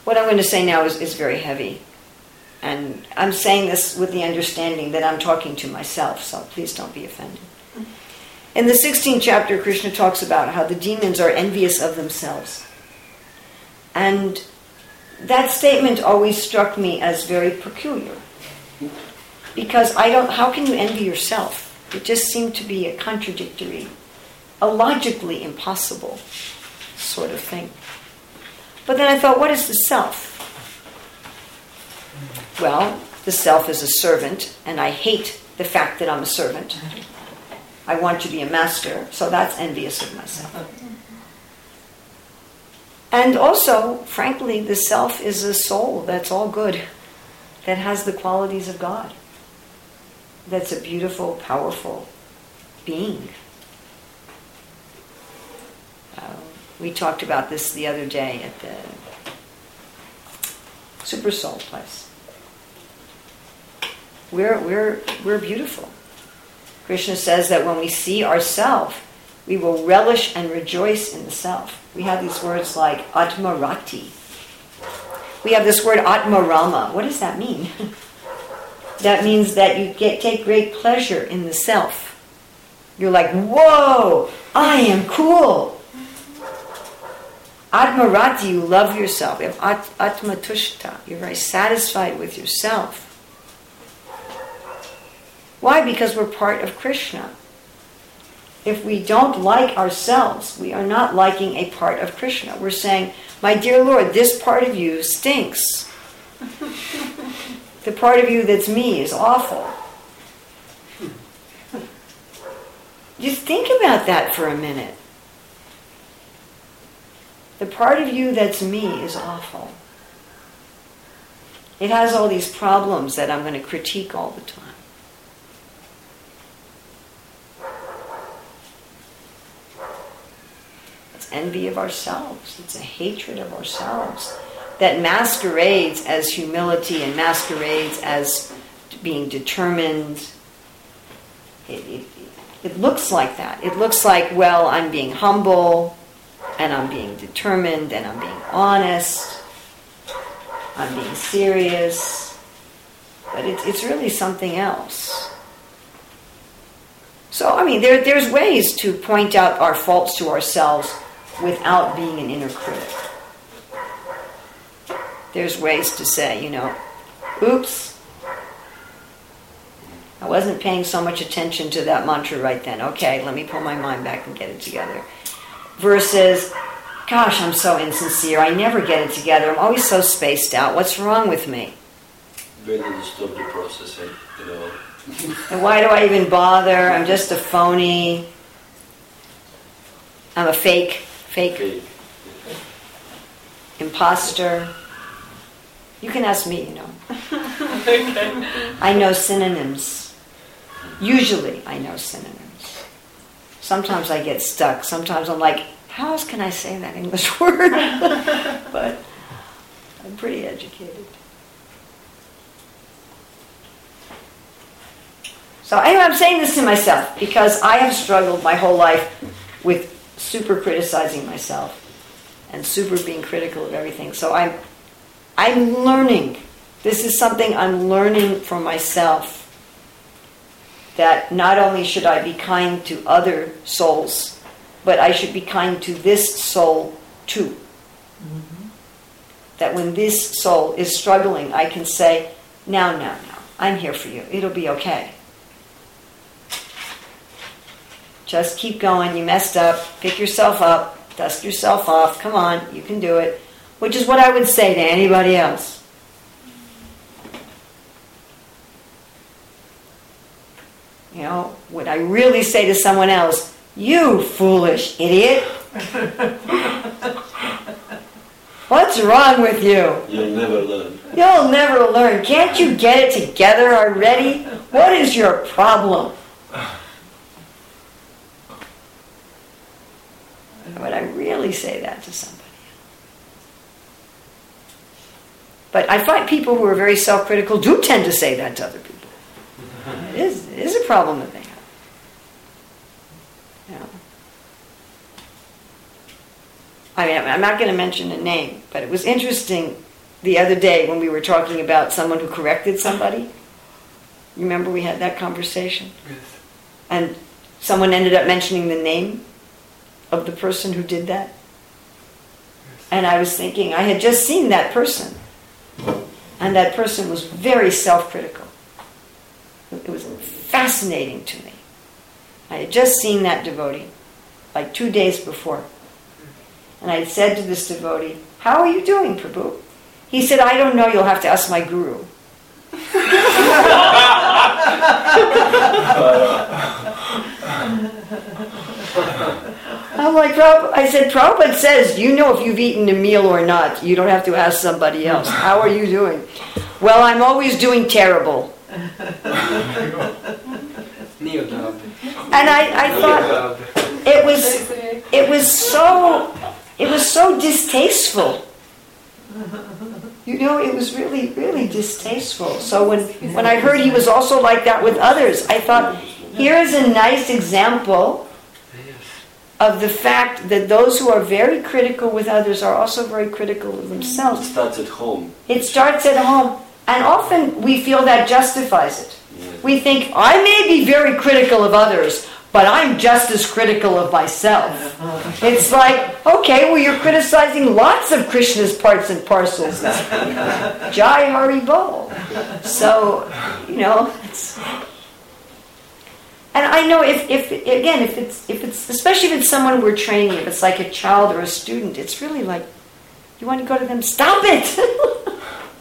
Speaker 1: what I'm going to say now is, is very heavy. And I'm saying this with the understanding that I'm talking to myself, so please don't be offended. In the sixteenth chapter, Krishna talks about how the demons are envious of themselves. And that statement always struck me as very peculiar. Because I don't, how can you envy yourself? It just seemed to be a contradictory, a logically impossible sort of thing. But then I thought, what is the self? Well, the self is a servant, and I hate the fact that I'm a servant. I want to be a master, so that's envious of myself. And also, frankly, the self is a soul that's all good, that has the qualities of God, that's a beautiful, powerful being. Uh, we talked about this the other day at the Super Soul place. We're, we're, we're beautiful. Krishna says that when we see ourselves, we will relish and rejoice in the self. We have these words like Atmarati. We have this word Atmarama. What does that mean? That means that you get take great pleasure in the self. You're like, whoa, I am cool. Atmarati, you love yourself. You have at, Atmatushta, you're very satisfied with yourself. Why? Because we're part of Krishna. If we don't like ourselves, we are not liking a part of Krishna. We're saying, my dear Lord, this part of you stinks. The part of you that's me is awful. Just think about that for a minute. The part of you that's me is awful. It has all these problems that I'm going to critique all the time. It's envy of ourselves. It's a hatred of ourselves that masquerades as humility and masquerades as being determined. It, it, it looks like that. It looks like, well, I'm being humble, and I'm being determined, and I'm being honest, I'm being serious, but it, it's really something else. So, I mean, there, there's ways to point out our faults to ourselves without being an inner critic. There's ways to say, you know, oops, I wasn't paying so much attention to that mantra right then. Okay, let me pull my mind back and get it together. Versus, gosh, I'm so insincere. I never get it together. I'm always so spaced out. What's wrong with me?
Speaker 3: Better to stop the process, and, you know.
Speaker 1: And why do I even bother? I'm just a phony. I'm a fake, fake,
Speaker 3: Okay.
Speaker 1: imposter. You can ask me, you know. I know synonyms. Usually I know synonyms. Sometimes I get stuck. Sometimes I'm like, how else can I say that English word? But I'm pretty educated. So anyway, I'm saying this to myself because I have struggled my whole life with super criticizing myself and super being critical of everything. So I'm, I'm learning. This is something I'm learning for myself. That not only should I be kind to other souls, but I should be kind to this soul too. Mm-hmm. That when this soul is struggling, I can say, no, no, no, I'm here for you. It'll be okay. Just keep going. You messed up. Pick yourself up. Dust yourself off. Come on, you can do it. Which is what I would say to anybody else. You know, would I really say to someone else, you foolish idiot? What's wrong with you?
Speaker 3: You'll never learn.
Speaker 1: You'll never learn. Can't you get it together already? What is your problem? Would I really say that to somebody? But I find people who are very self-critical do tend to say that to other people. It is, it is a problem that they have. Yeah. I mean, I'm not going to mention a name, but it was interesting the other day when we were talking about someone who corrected somebody. You remember we had that conversation?
Speaker 2: Yes.
Speaker 1: And someone ended up mentioning the name of the person who did that.
Speaker 2: Yes.
Speaker 1: And I was thinking, I had just seen that person. And that person was very self-critical. It was fascinating to me. I had just seen that devotee, like two days before. And I had said to this devotee, "How are you doing, Prabhu?" He said, "I don't know, you'll have to ask my guru." I'm like, Prabhupada, I said, Prabhupada says, you know if you've eaten a meal or not. You don't have to ask somebody else. How are you doing? Well, I'm always doing terrible.
Speaker 2: Neo-dub.
Speaker 1: And I, I thought it was it was so it was so distasteful. You know, it was really, really distasteful. So when, when I heard he was also like that with others, I thought, here is a nice example of the fact that those who are very critical with others are also very critical of
Speaker 3: It
Speaker 1: themselves.
Speaker 3: starts at home.
Speaker 1: It starts at home, and often we feel that justifies it.
Speaker 3: Yeah.
Speaker 1: We think, I may be very critical of others, but I'm just as critical of myself. It's like, okay, well, you're criticizing lots of Krishna's parts and parcels. Jai Hari Bol. So, you know, it's... And I know if, if again, if it's, if it's, especially if it's someone we're training, if it's like a child or a student, it's really like, you want to go to them, stop it!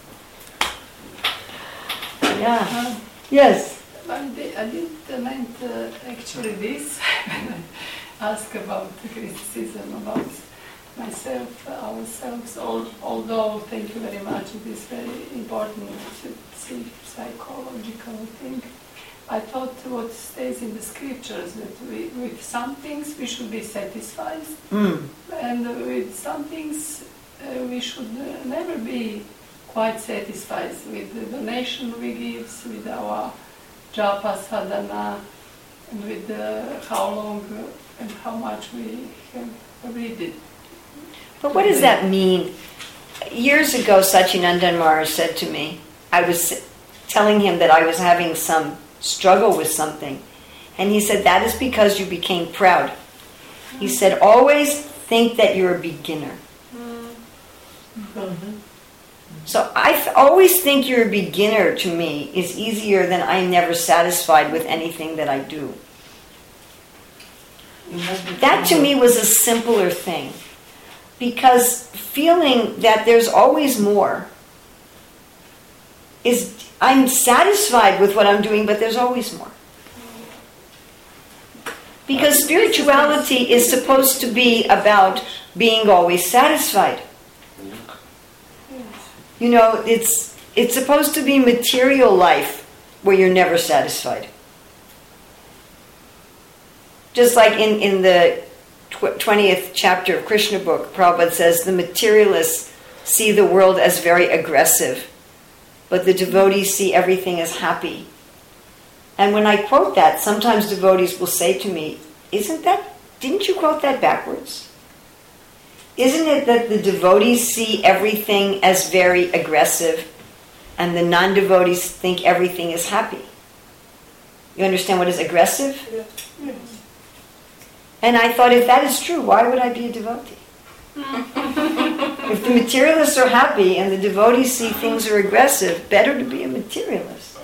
Speaker 1: Yeah.
Speaker 6: Uh,
Speaker 1: Yes.
Speaker 6: I did, I didn't meant uh, actually this when I ask about the criticism about myself, uh, ourselves, al- although, thank you very much, it is very important to see psychological thing. I thought what stays in the scriptures, that we, with some things we should be satisfied,
Speaker 1: Mm.
Speaker 6: and with some things uh, we should uh, never be quite satisfied with the donation we give, with our japa sadhana, and with uh, how long uh, and how much we have read it.
Speaker 1: But what does that mean? Years ago, Satyanandan Maharaj said to me, I was telling him that I was having some struggle with something, and he said, that is because you became proud. He said, always think that you're a beginner.
Speaker 2: Mm-hmm.
Speaker 1: So I th- always think you're a beginner to me is easier than I'm never satisfied with anything that I do. That to me was a simpler thing. Because feeling that there's always more is, I'm satisfied with what I'm doing, but there's always more. Because spirituality is supposed to be about being always satisfied. You know, it's it's supposed to be material life where you're never satisfied. Just like in, in the tw- twentieth chapter of Krishna book, Prabhupada says, the materialists see the world as very aggressive, but the devotees see everything as happy. And when I quote that, sometimes devotees will say to me, isn't that, didn't you quote that backwards? Isn't it that the devotees see everything as very aggressive and the non-devotees think everything is happy? You understand what is aggressive?
Speaker 5: Yeah.
Speaker 1: And I thought, if that is true, why would I be a devotee? If the materialists are happy and the devotees see things are aggressive, better to be a materialist.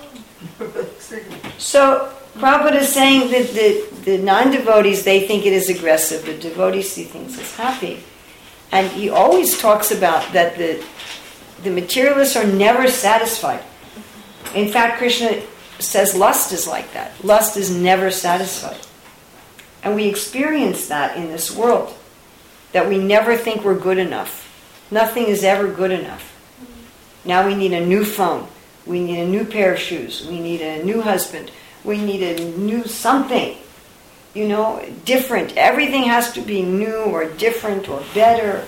Speaker 1: So Prabhupada is saying that the, the non-devotees, they think it is aggressive, the devotees see things as happy. And he always talks about that the, the materialists are never satisfied. In fact, Krishna says lust is like that. Lust is never satisfied. And we experience that in this world, that we never think we're good enough. Nothing is ever good enough. Now we need a new phone. We need a new pair of shoes. We need a new husband. We need a new something. You know, different. Everything has to be new or different or better.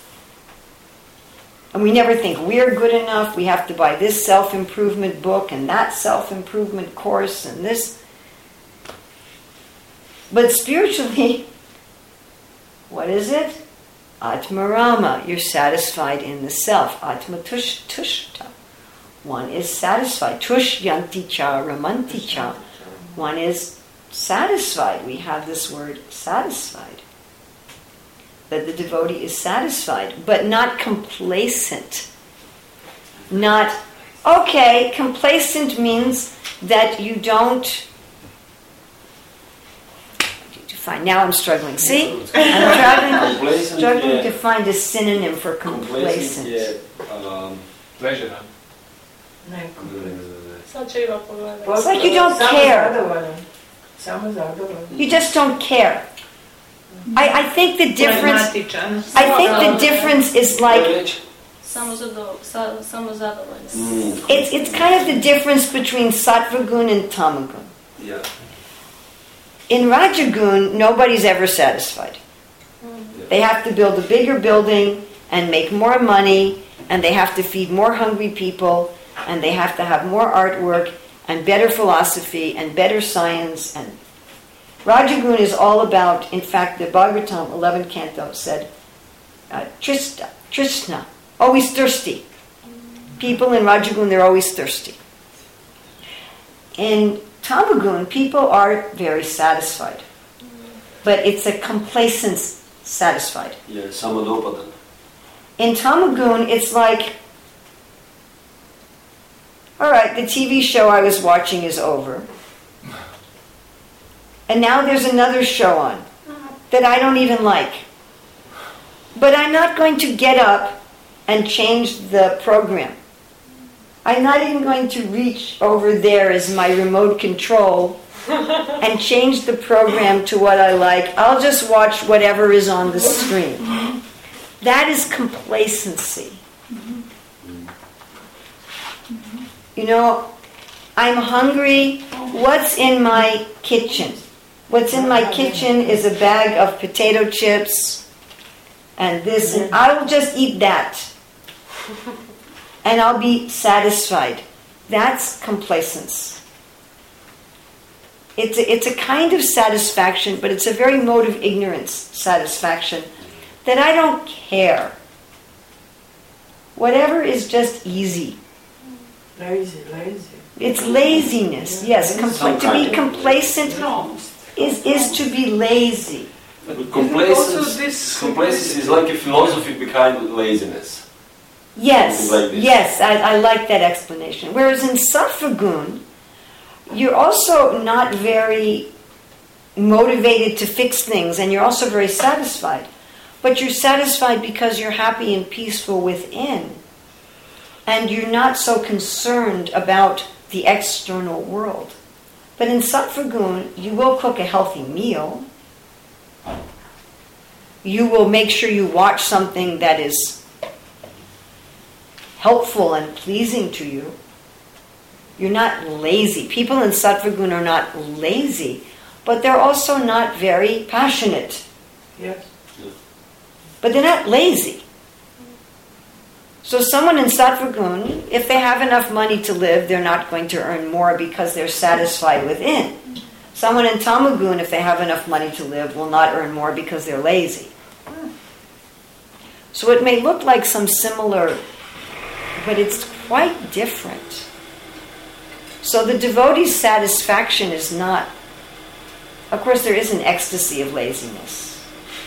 Speaker 1: And we never think we're good enough. We have to buy this self-improvement book and that self-improvement course and this. But spiritually, what is it? Atmarama, you're satisfied in the self. Atma tush, tushta. One is satisfied. Tush yanti cha ramanti cha. One is satisfied. We have this word satisfied. That the devotee is satisfied, but not complacent. Not, okay, complacent means that you don't Fine. Now I'm struggling. See, I'm struggling,
Speaker 3: Complacent,
Speaker 1: struggling
Speaker 3: yeah.
Speaker 1: to find a synonym for complacent.
Speaker 3: Complacent, yeah. Um,
Speaker 2: Pleasure.
Speaker 5: Sačeva pogledaj.
Speaker 1: It's like you don't care. You just don't care. I, I think the difference. I think the difference is like
Speaker 5: Samo zado- sa- samo zadovoljni.
Speaker 3: Mm.
Speaker 1: it's it's kind of the difference between sattvagun and tamagun.
Speaker 3: Yeah.
Speaker 1: In Rajagun, nobody's ever satisfied. They have to build a bigger building and make more money, and they have to feed more hungry people, and they have to have more artwork and better philosophy and better science. And Rajagun is all about, in fact, the Bhagavatam eleventh canto said, uh, Trista, Trishna, always thirsty. People in Rajagun, they're always thirsty. In Tamagun, people are very satisfied. But it's a complacence satisfied.
Speaker 3: Yeah, samadopatan.
Speaker 1: In Tamagun, it's like, all right, the T V show I was watching is over. And now there's another show on that I don't even like. But I'm not going to get up and change the program. I'm not even going to reach over there as my remote control and change the program to what I like. I'll just watch whatever is on the screen. That is complacency. You know, I'm hungry. What's in my kitchen? What's in my kitchen is a bag of potato chips and this, and I will just eat that. And I'll be satisfied. That's complacence. It's a, it's a kind of satisfaction, but it's a very mode of ignorance satisfaction that I don't care. Whatever is just easy.
Speaker 4: Lazy, lazy.
Speaker 1: It's laziness, yes. Compla- to be complacent is, is to be lazy.
Speaker 3: But
Speaker 4: Also
Speaker 3: complacency,
Speaker 4: this-
Speaker 3: complacency is like a philosophy behind laziness.
Speaker 1: Yes,
Speaker 3: Like this.
Speaker 1: yes, I, I like that explanation. Whereas in Sattvagun, you're also not very motivated to fix things, and you're also very satisfied. But you're satisfied because you're happy and peaceful within. And you're not so concerned about the external world. But in Sattvagun, you will cook a healthy meal. You will make sure you watch something that is helpful and pleasing to you. You're not lazy. People in Sattvagun are not lazy, but they're also not very passionate.
Speaker 4: Yes.
Speaker 1: But they're not lazy. So someone in Sattvagun, if they have enough money to live, they're not going to earn more because they're satisfied within. Someone in Tamagun, if they have enough money to live, will not earn more because they're lazy. So it may look like some similar, but it's quite different. So the devotee's satisfaction is not, of course there is an ecstasy of laziness.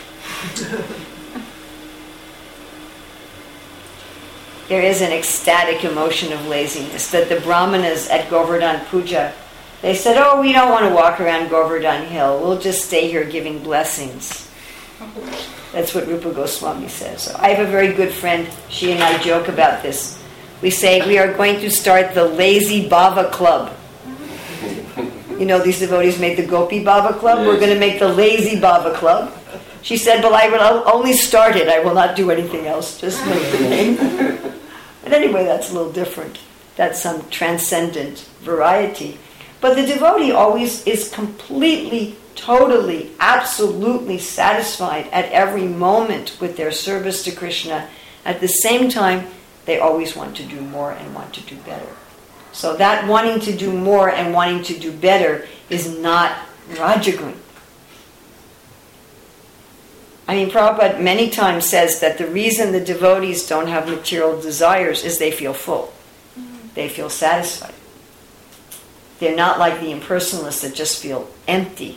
Speaker 1: There is an ecstatic emotion of laziness that the brahmanas at Govardhan Puja, they said, oh, we don't want to walk around Govardhan Hill. We'll just stay here giving blessings. That's what Rupa Goswami says. So I have a very good friend. She and I joke about this. We say we are going to start the Lazy Bhava Club. You know, these devotees made the Gopi Bhava Club.
Speaker 3: Yes.
Speaker 1: We're going to make the Lazy Bhava Club. She said, well, I will only start it. I will not do anything else. Just make the name. But anyway, that's a little different. That's some transcendent variety. But the devotee always is completely, totally, absolutely satisfied at every moment with their service to Krishna. At the same time, they always want to do more and want to do better. So that wanting to do more and wanting to do better is not Rajagun. I mean, Prabhupada many times says that the reason the devotees don't have material desires is they feel full. They feel satisfied. They're not like the impersonalists that just feel empty.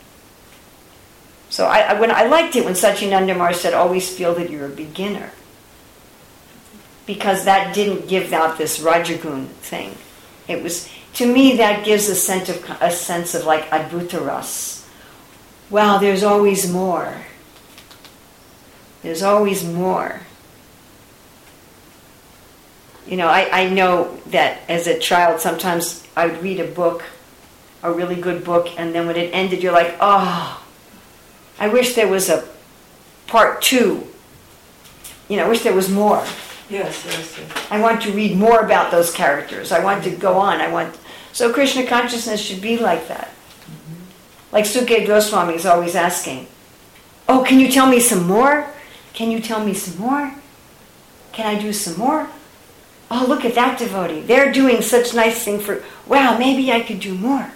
Speaker 1: So I, I, when, I liked it when Satchidananda Maharaj said, always feel that you're a beginner. Because that didn't give out this Rajagun thing. It was, to me, that gives a sense of, a sense of like Adbhuta Ras. Wow, there's always more. There's always more. You know, I, I know that as a child, sometimes I would read a book, a really good book, and then when it ended, you're like, oh, I wish there was a part two. You know, I wish there was more.
Speaker 4: Yes, yes, yes.
Speaker 1: I want to read more about those characters. I want to go on. I want. So Krishna consciousness should be like that. Mm-hmm. Like Sukadeva Goswami is always asking, oh, can you tell me some more? Can you tell me some more? Can I do some more? Oh, look at that devotee. They're doing such nice thing for, wow, maybe I could do more.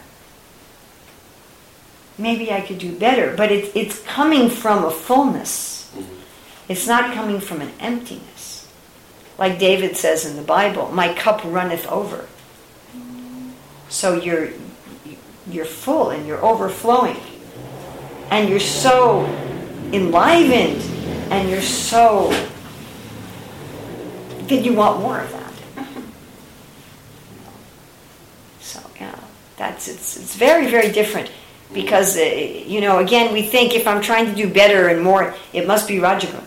Speaker 1: Maybe I could do better. But it, it's coming from a fullness. It's not coming from an emptiness. Like David says in the Bible, my cup runneth over. So you're you're full and you're overflowing. And you're so enlivened and you're so that you want more of that. So yeah, that's it's it's very, very different. Because, uh, you know, again, we think if I'm trying to do better and more, it must be Rajagun.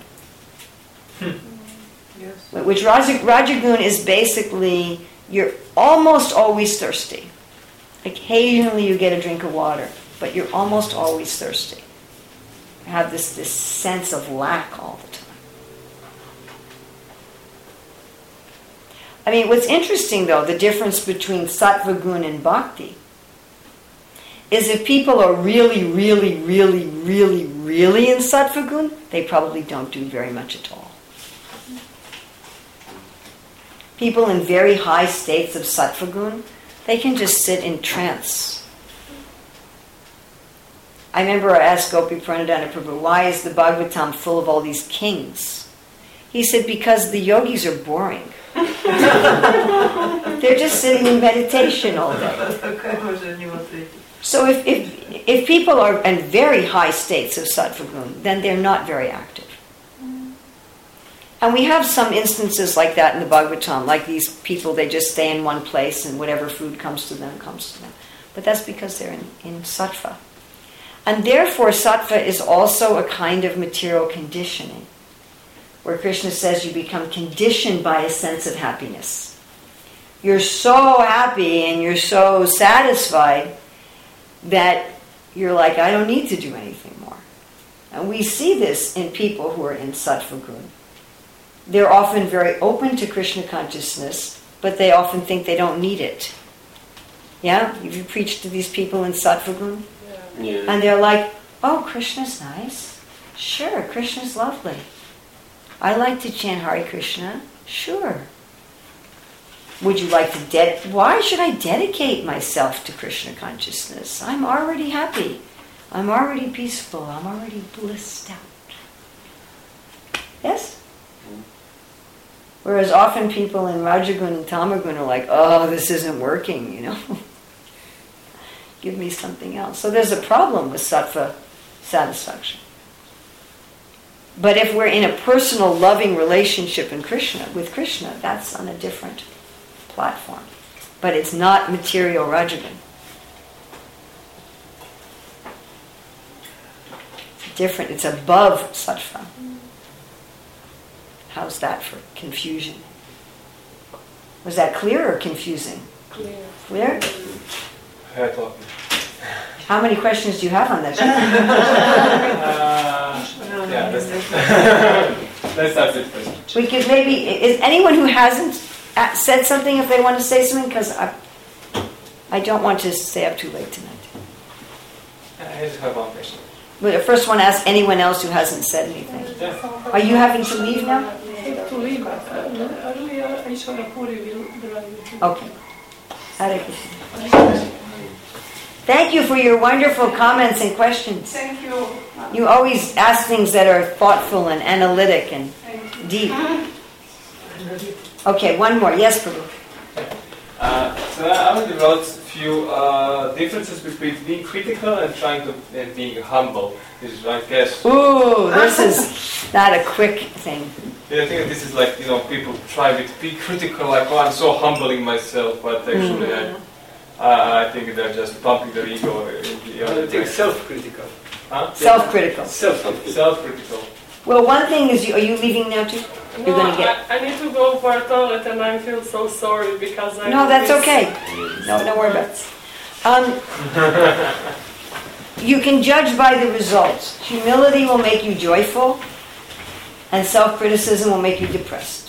Speaker 4: Yes.
Speaker 1: Which Raj- Rajagun is basically, you're almost always thirsty. Occasionally you get a drink of water, but you're almost always thirsty. You have this, this sense of lack all the time. I mean, what's interesting, though, the difference between Sattva Gun and Bhakti, is if people are really, really, really, really, really in Sattva Gun, they probably don't do very much at all. People in very high states of Sattva Gun, they can just sit in trance. I remember I asked Gopi Pranadhana Prabhu, why is the Bhagavatam full of all these kings? He said, because the yogis are boring. They're just sitting in meditation all day. So if, if if people are in very high states of Sattva Gun, then they're not very active. And we have some instances like that in the Bhagavatam, like these people, they just stay in one place and whatever food comes to them, comes to them. But that's because they're in, in Sattva. And therefore Sattva is also a kind of material conditioning, where Krishna says you become conditioned by a sense of happiness. You're so happy and you're so satisfied that you're like, I don't need to do anything more. And we see this in people who are in Sattva Gun. They're often very open to Krishna consciousness, but they often think they don't need it. Yeah? Have you preached to these people in Sattva Gun?
Speaker 3: Yeah.
Speaker 1: And they're like, oh, Krishna's nice. Sure, Krishna's lovely. I like to chant Hare Krishna. Sure. Would you like to ded? Why should I dedicate myself to Krishna consciousness? I'm already happy. I'm already peaceful. I'm already blissed out. Yes? Whereas often people in Rajagun and Tamagun are like, oh, this isn't working, you know. Give me something else. So there's a problem with sattva satisfaction. But if we're in a personal, loving relationship in Krishna, with Krishna, that's on a different platform. But it's not material Rajagun. It's different. It's above sattva. How's that for confusion? Was that clear or confusing?
Speaker 5: Clear.
Speaker 1: Clear?
Speaker 7: Hair talking.
Speaker 1: How many questions do you have on that?
Speaker 7: uh, yeah, let's, let's start it first.
Speaker 1: We could maybe, is anyone who hasn't said something, if they want to say something? Because I, I don't want to stay up too late tonight.
Speaker 7: I just have one question.
Speaker 1: But I first want to ask anyone else who hasn't said anything.
Speaker 7: Yeah.
Speaker 1: Are you having to leave now?
Speaker 6: To leave, uh, earlier Ishwara Puri will drive you to.
Speaker 1: Okay. Hare Krishna. Thank you for your wonderful comments and questions.
Speaker 6: Thank you.
Speaker 1: You always ask things that are thoughtful and analytic and deep. Okay, one more. Yes, Prabhu.
Speaker 7: Uh, so I already wrote a few uh, differences between being critical and trying to and being humble. This is, I guess.
Speaker 1: Ooh, this is not a quick thing.
Speaker 7: Yeah, I think that this is like, you know, people try to be critical, like, oh, I'm so humbling myself, but actually,
Speaker 1: Mm.
Speaker 7: I, uh, I think they're just pumping their ego in the
Speaker 2: I
Speaker 7: other
Speaker 2: think
Speaker 7: direction.
Speaker 2: self-critical.
Speaker 7: Huh?
Speaker 1: Self-critical.
Speaker 2: Self-critical.
Speaker 7: Self-critical.
Speaker 1: Well, one thing is, you, are you leaving now too? You're
Speaker 5: No,
Speaker 1: gonna get.
Speaker 5: I, I need to go for a toilet and I feel so sorry because I.
Speaker 1: No, that's
Speaker 5: miss-
Speaker 1: okay. No, don't worry about it. Um, you can judge by the results. Humility will make you joyful, and self-criticism will make you depressed.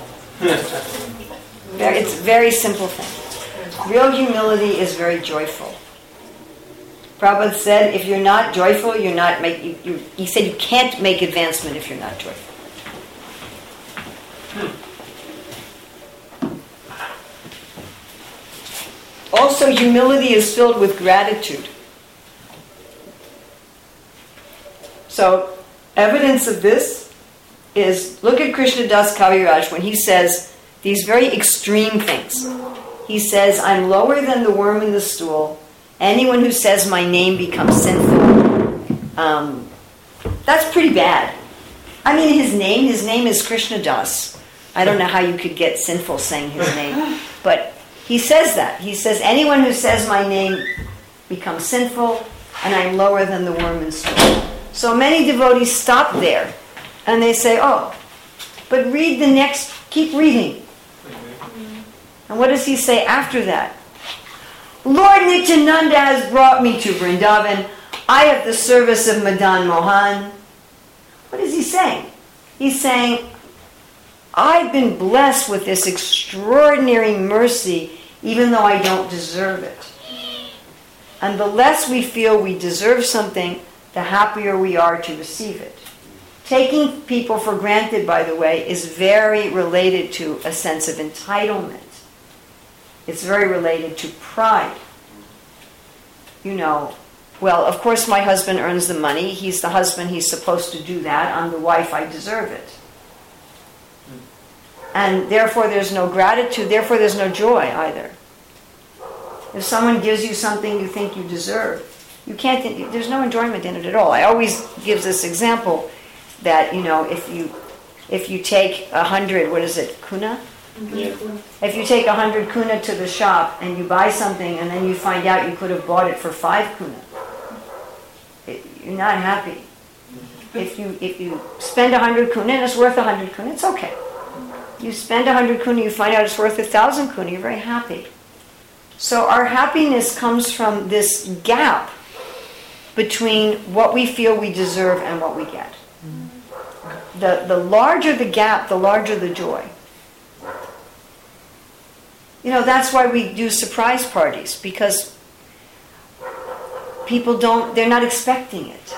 Speaker 1: Very, it's a very simple thing. Real humility is very joyful. Prabhupada said, if you're not joyful, you're not make. You, you, he said you can't make advancement if you're not joyful. Also, humility is filled with gratitude. So, evidence of this is, look at Krishna Das Kaviraj when he says these very extreme things. He says, I'm lower than the worm in the stool. Anyone who says my name becomes sinful. Um, that's pretty bad. I mean, his name, his name is Krishna Das. I don't know how you could get sinful saying his name. But he says that. He says, anyone who says my name becomes sinful, and I'm lower than the worm in the stool. So many devotees stop there, and they say, oh, but read the next, keep reading. And what does he say after that? Lord Nityananda has brought me to Vrindavan. I have the service of Madan Mohan. What is he saying? He's saying, I've been blessed with this extraordinary mercy, even though I don't deserve it. And the less we feel we deserve something, the happier we are to receive it. Taking people for granted, by the way, is very related to a sense of entitlement. It's very related to pride. You know, well, of course my husband earns the money. He's the husband. He's supposed to do that. I'm the wife. I deserve it. And therefore there's no gratitude. Therefore there's no joy either. If someone gives you something you think you deserve, you can't, there's no enjoyment in it at all. I always give this example that, you know, if you if you take a hundred, what is it, kuna?
Speaker 3: Yeah.
Speaker 1: If you take a hundred kuna to the shop and you buy something and then you find out you could have bought it for five kuna, it, you're not happy. If you if you spend a hundred kuna and it's worth a hundred kuna, it's okay. You spend a hundred kuna, you find out it's worth a thousand kuna, you're very happy. So our happiness comes from this gap between what we feel we deserve and what we get. The the larger the gap, the larger the joy. You know, that's why we do surprise parties, because people don't, they're not expecting it.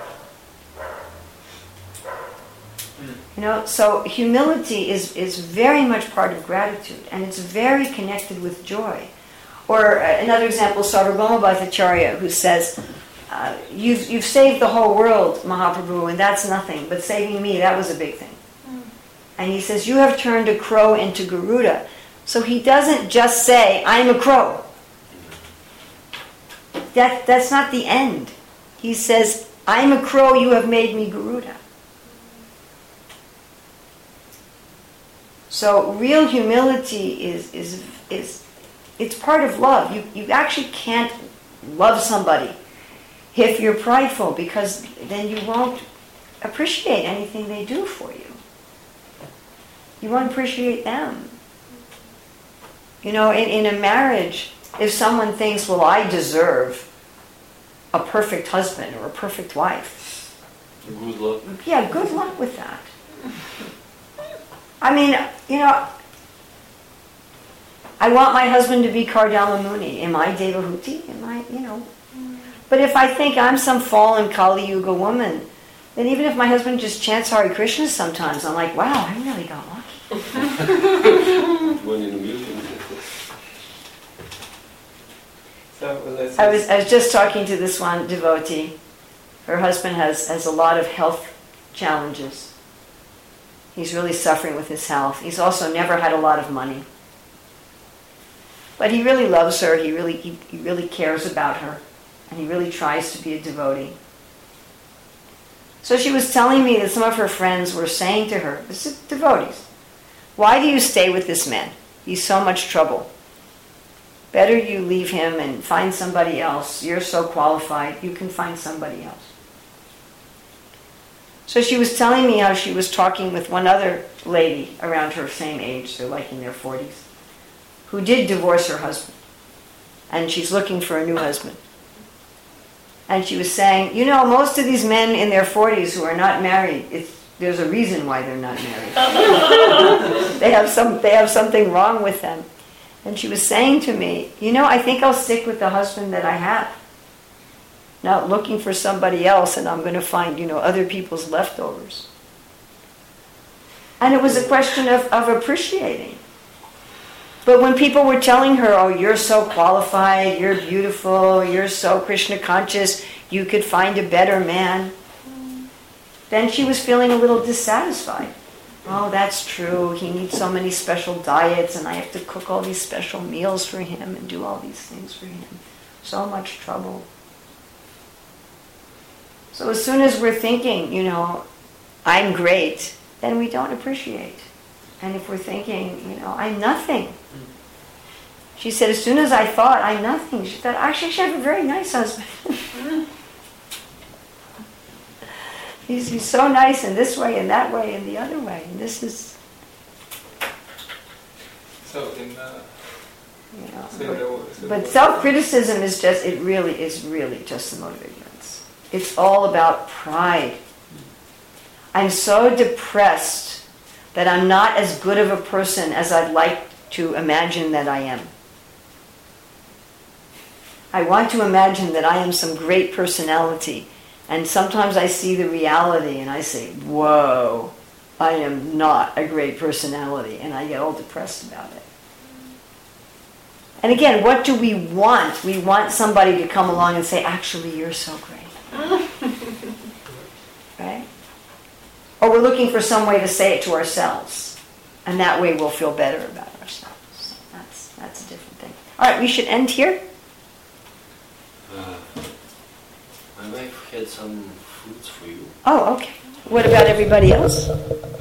Speaker 1: You know, so humility is, is very much part of gratitude, and it's very connected with joy. Or uh, another example, Sarvabhauma Bhattacharya, who says, uh, you've, you've saved the whole world, Mahaprabhu, and that's nothing, but saving me, that was a big thing. Mm. And he says, you have turned a crow into Garuda. So he doesn't just say, I'm a crow. That, that's not the end. He says, I'm a crow, you have made me Garuda. So real humility is, is, is it's part of love. You, you actually can't love somebody if you're prideful, because then you won't appreciate anything they do for you. You won't appreciate them. You know, in, in a marriage, if someone thinks, well, I deserve a perfect husband or a perfect wife.
Speaker 3: Good luck.
Speaker 1: Yeah, good luck with that. I mean, you know, I want my husband to be Kardama Muni. Am I Devahuti? Am I, you know? But if I think I'm some fallen Kali Yuga woman, then even if my husband just chants Hare Krishna sometimes, I'm like, wow, I really got lucky.
Speaker 3: When in a meeting.
Speaker 7: So So let's
Speaker 1: I was I was just talking to this one devotee. Her husband has, has a lot of health challenges. He's really suffering with his health. He's also never had a lot of money. But he really loves her. He really he, he really cares about her. And he really tries to be a devotee. So she was telling me that some of her friends were saying to her, this is devotees, why do you stay with this man? He's so much trouble. Better you leave him and find somebody else. You're so qualified. You can find somebody else. So she was telling me how she was talking with one other lady around her same age, they're like in their forties, who did divorce her husband. And she's looking for a new husband. And she was saying, you know, most of these men in their forties who are not married, it's, there's a reason why they're not married. they have some, they have something wrong with them. And she was saying to me, you know, I think I'll stick with the husband that I have. Not looking for somebody else and I'm going to find, you know, other people's leftovers. And it was a question of, of appreciating. But when people were telling her, oh, you're so qualified, you're beautiful, you're so Krishna conscious, you could find a better man, then she was feeling a little dissatisfied. Oh, that's true, he needs so many special diets and I have to cook all these special meals for him and do all these things for him. So much trouble. So as soon as we're thinking, you know, I'm great, then we don't appreciate. And if we're thinking, you know, I'm nothing. She said, as soon as I thought I'm nothing, she thought, actually, I have a very nice husband. he's, he's so nice in this way and that way and the other way. And this is,
Speaker 7: So in uh,
Speaker 1: you know.
Speaker 7: so in the, so
Speaker 1: But self-criticism is just, it really is really just a mode of ignorance. It's all about pride. I'm so depressed that I'm not as good of a person as I'd like to imagine that I am. I want to imagine that I am some great personality, and sometimes I see the reality and I say, whoa, I am not a great personality, and I get all depressed about it. And again, what do we want? We want somebody to come along and say, actually, you're so great. Right? Or we're looking for some way to say it to ourselves. And that way we'll feel better about ourselves. That's that's a different thing. All right, we should end here.
Speaker 3: Uh, my wife had some fruits for you.
Speaker 1: Oh, okay. What about everybody else?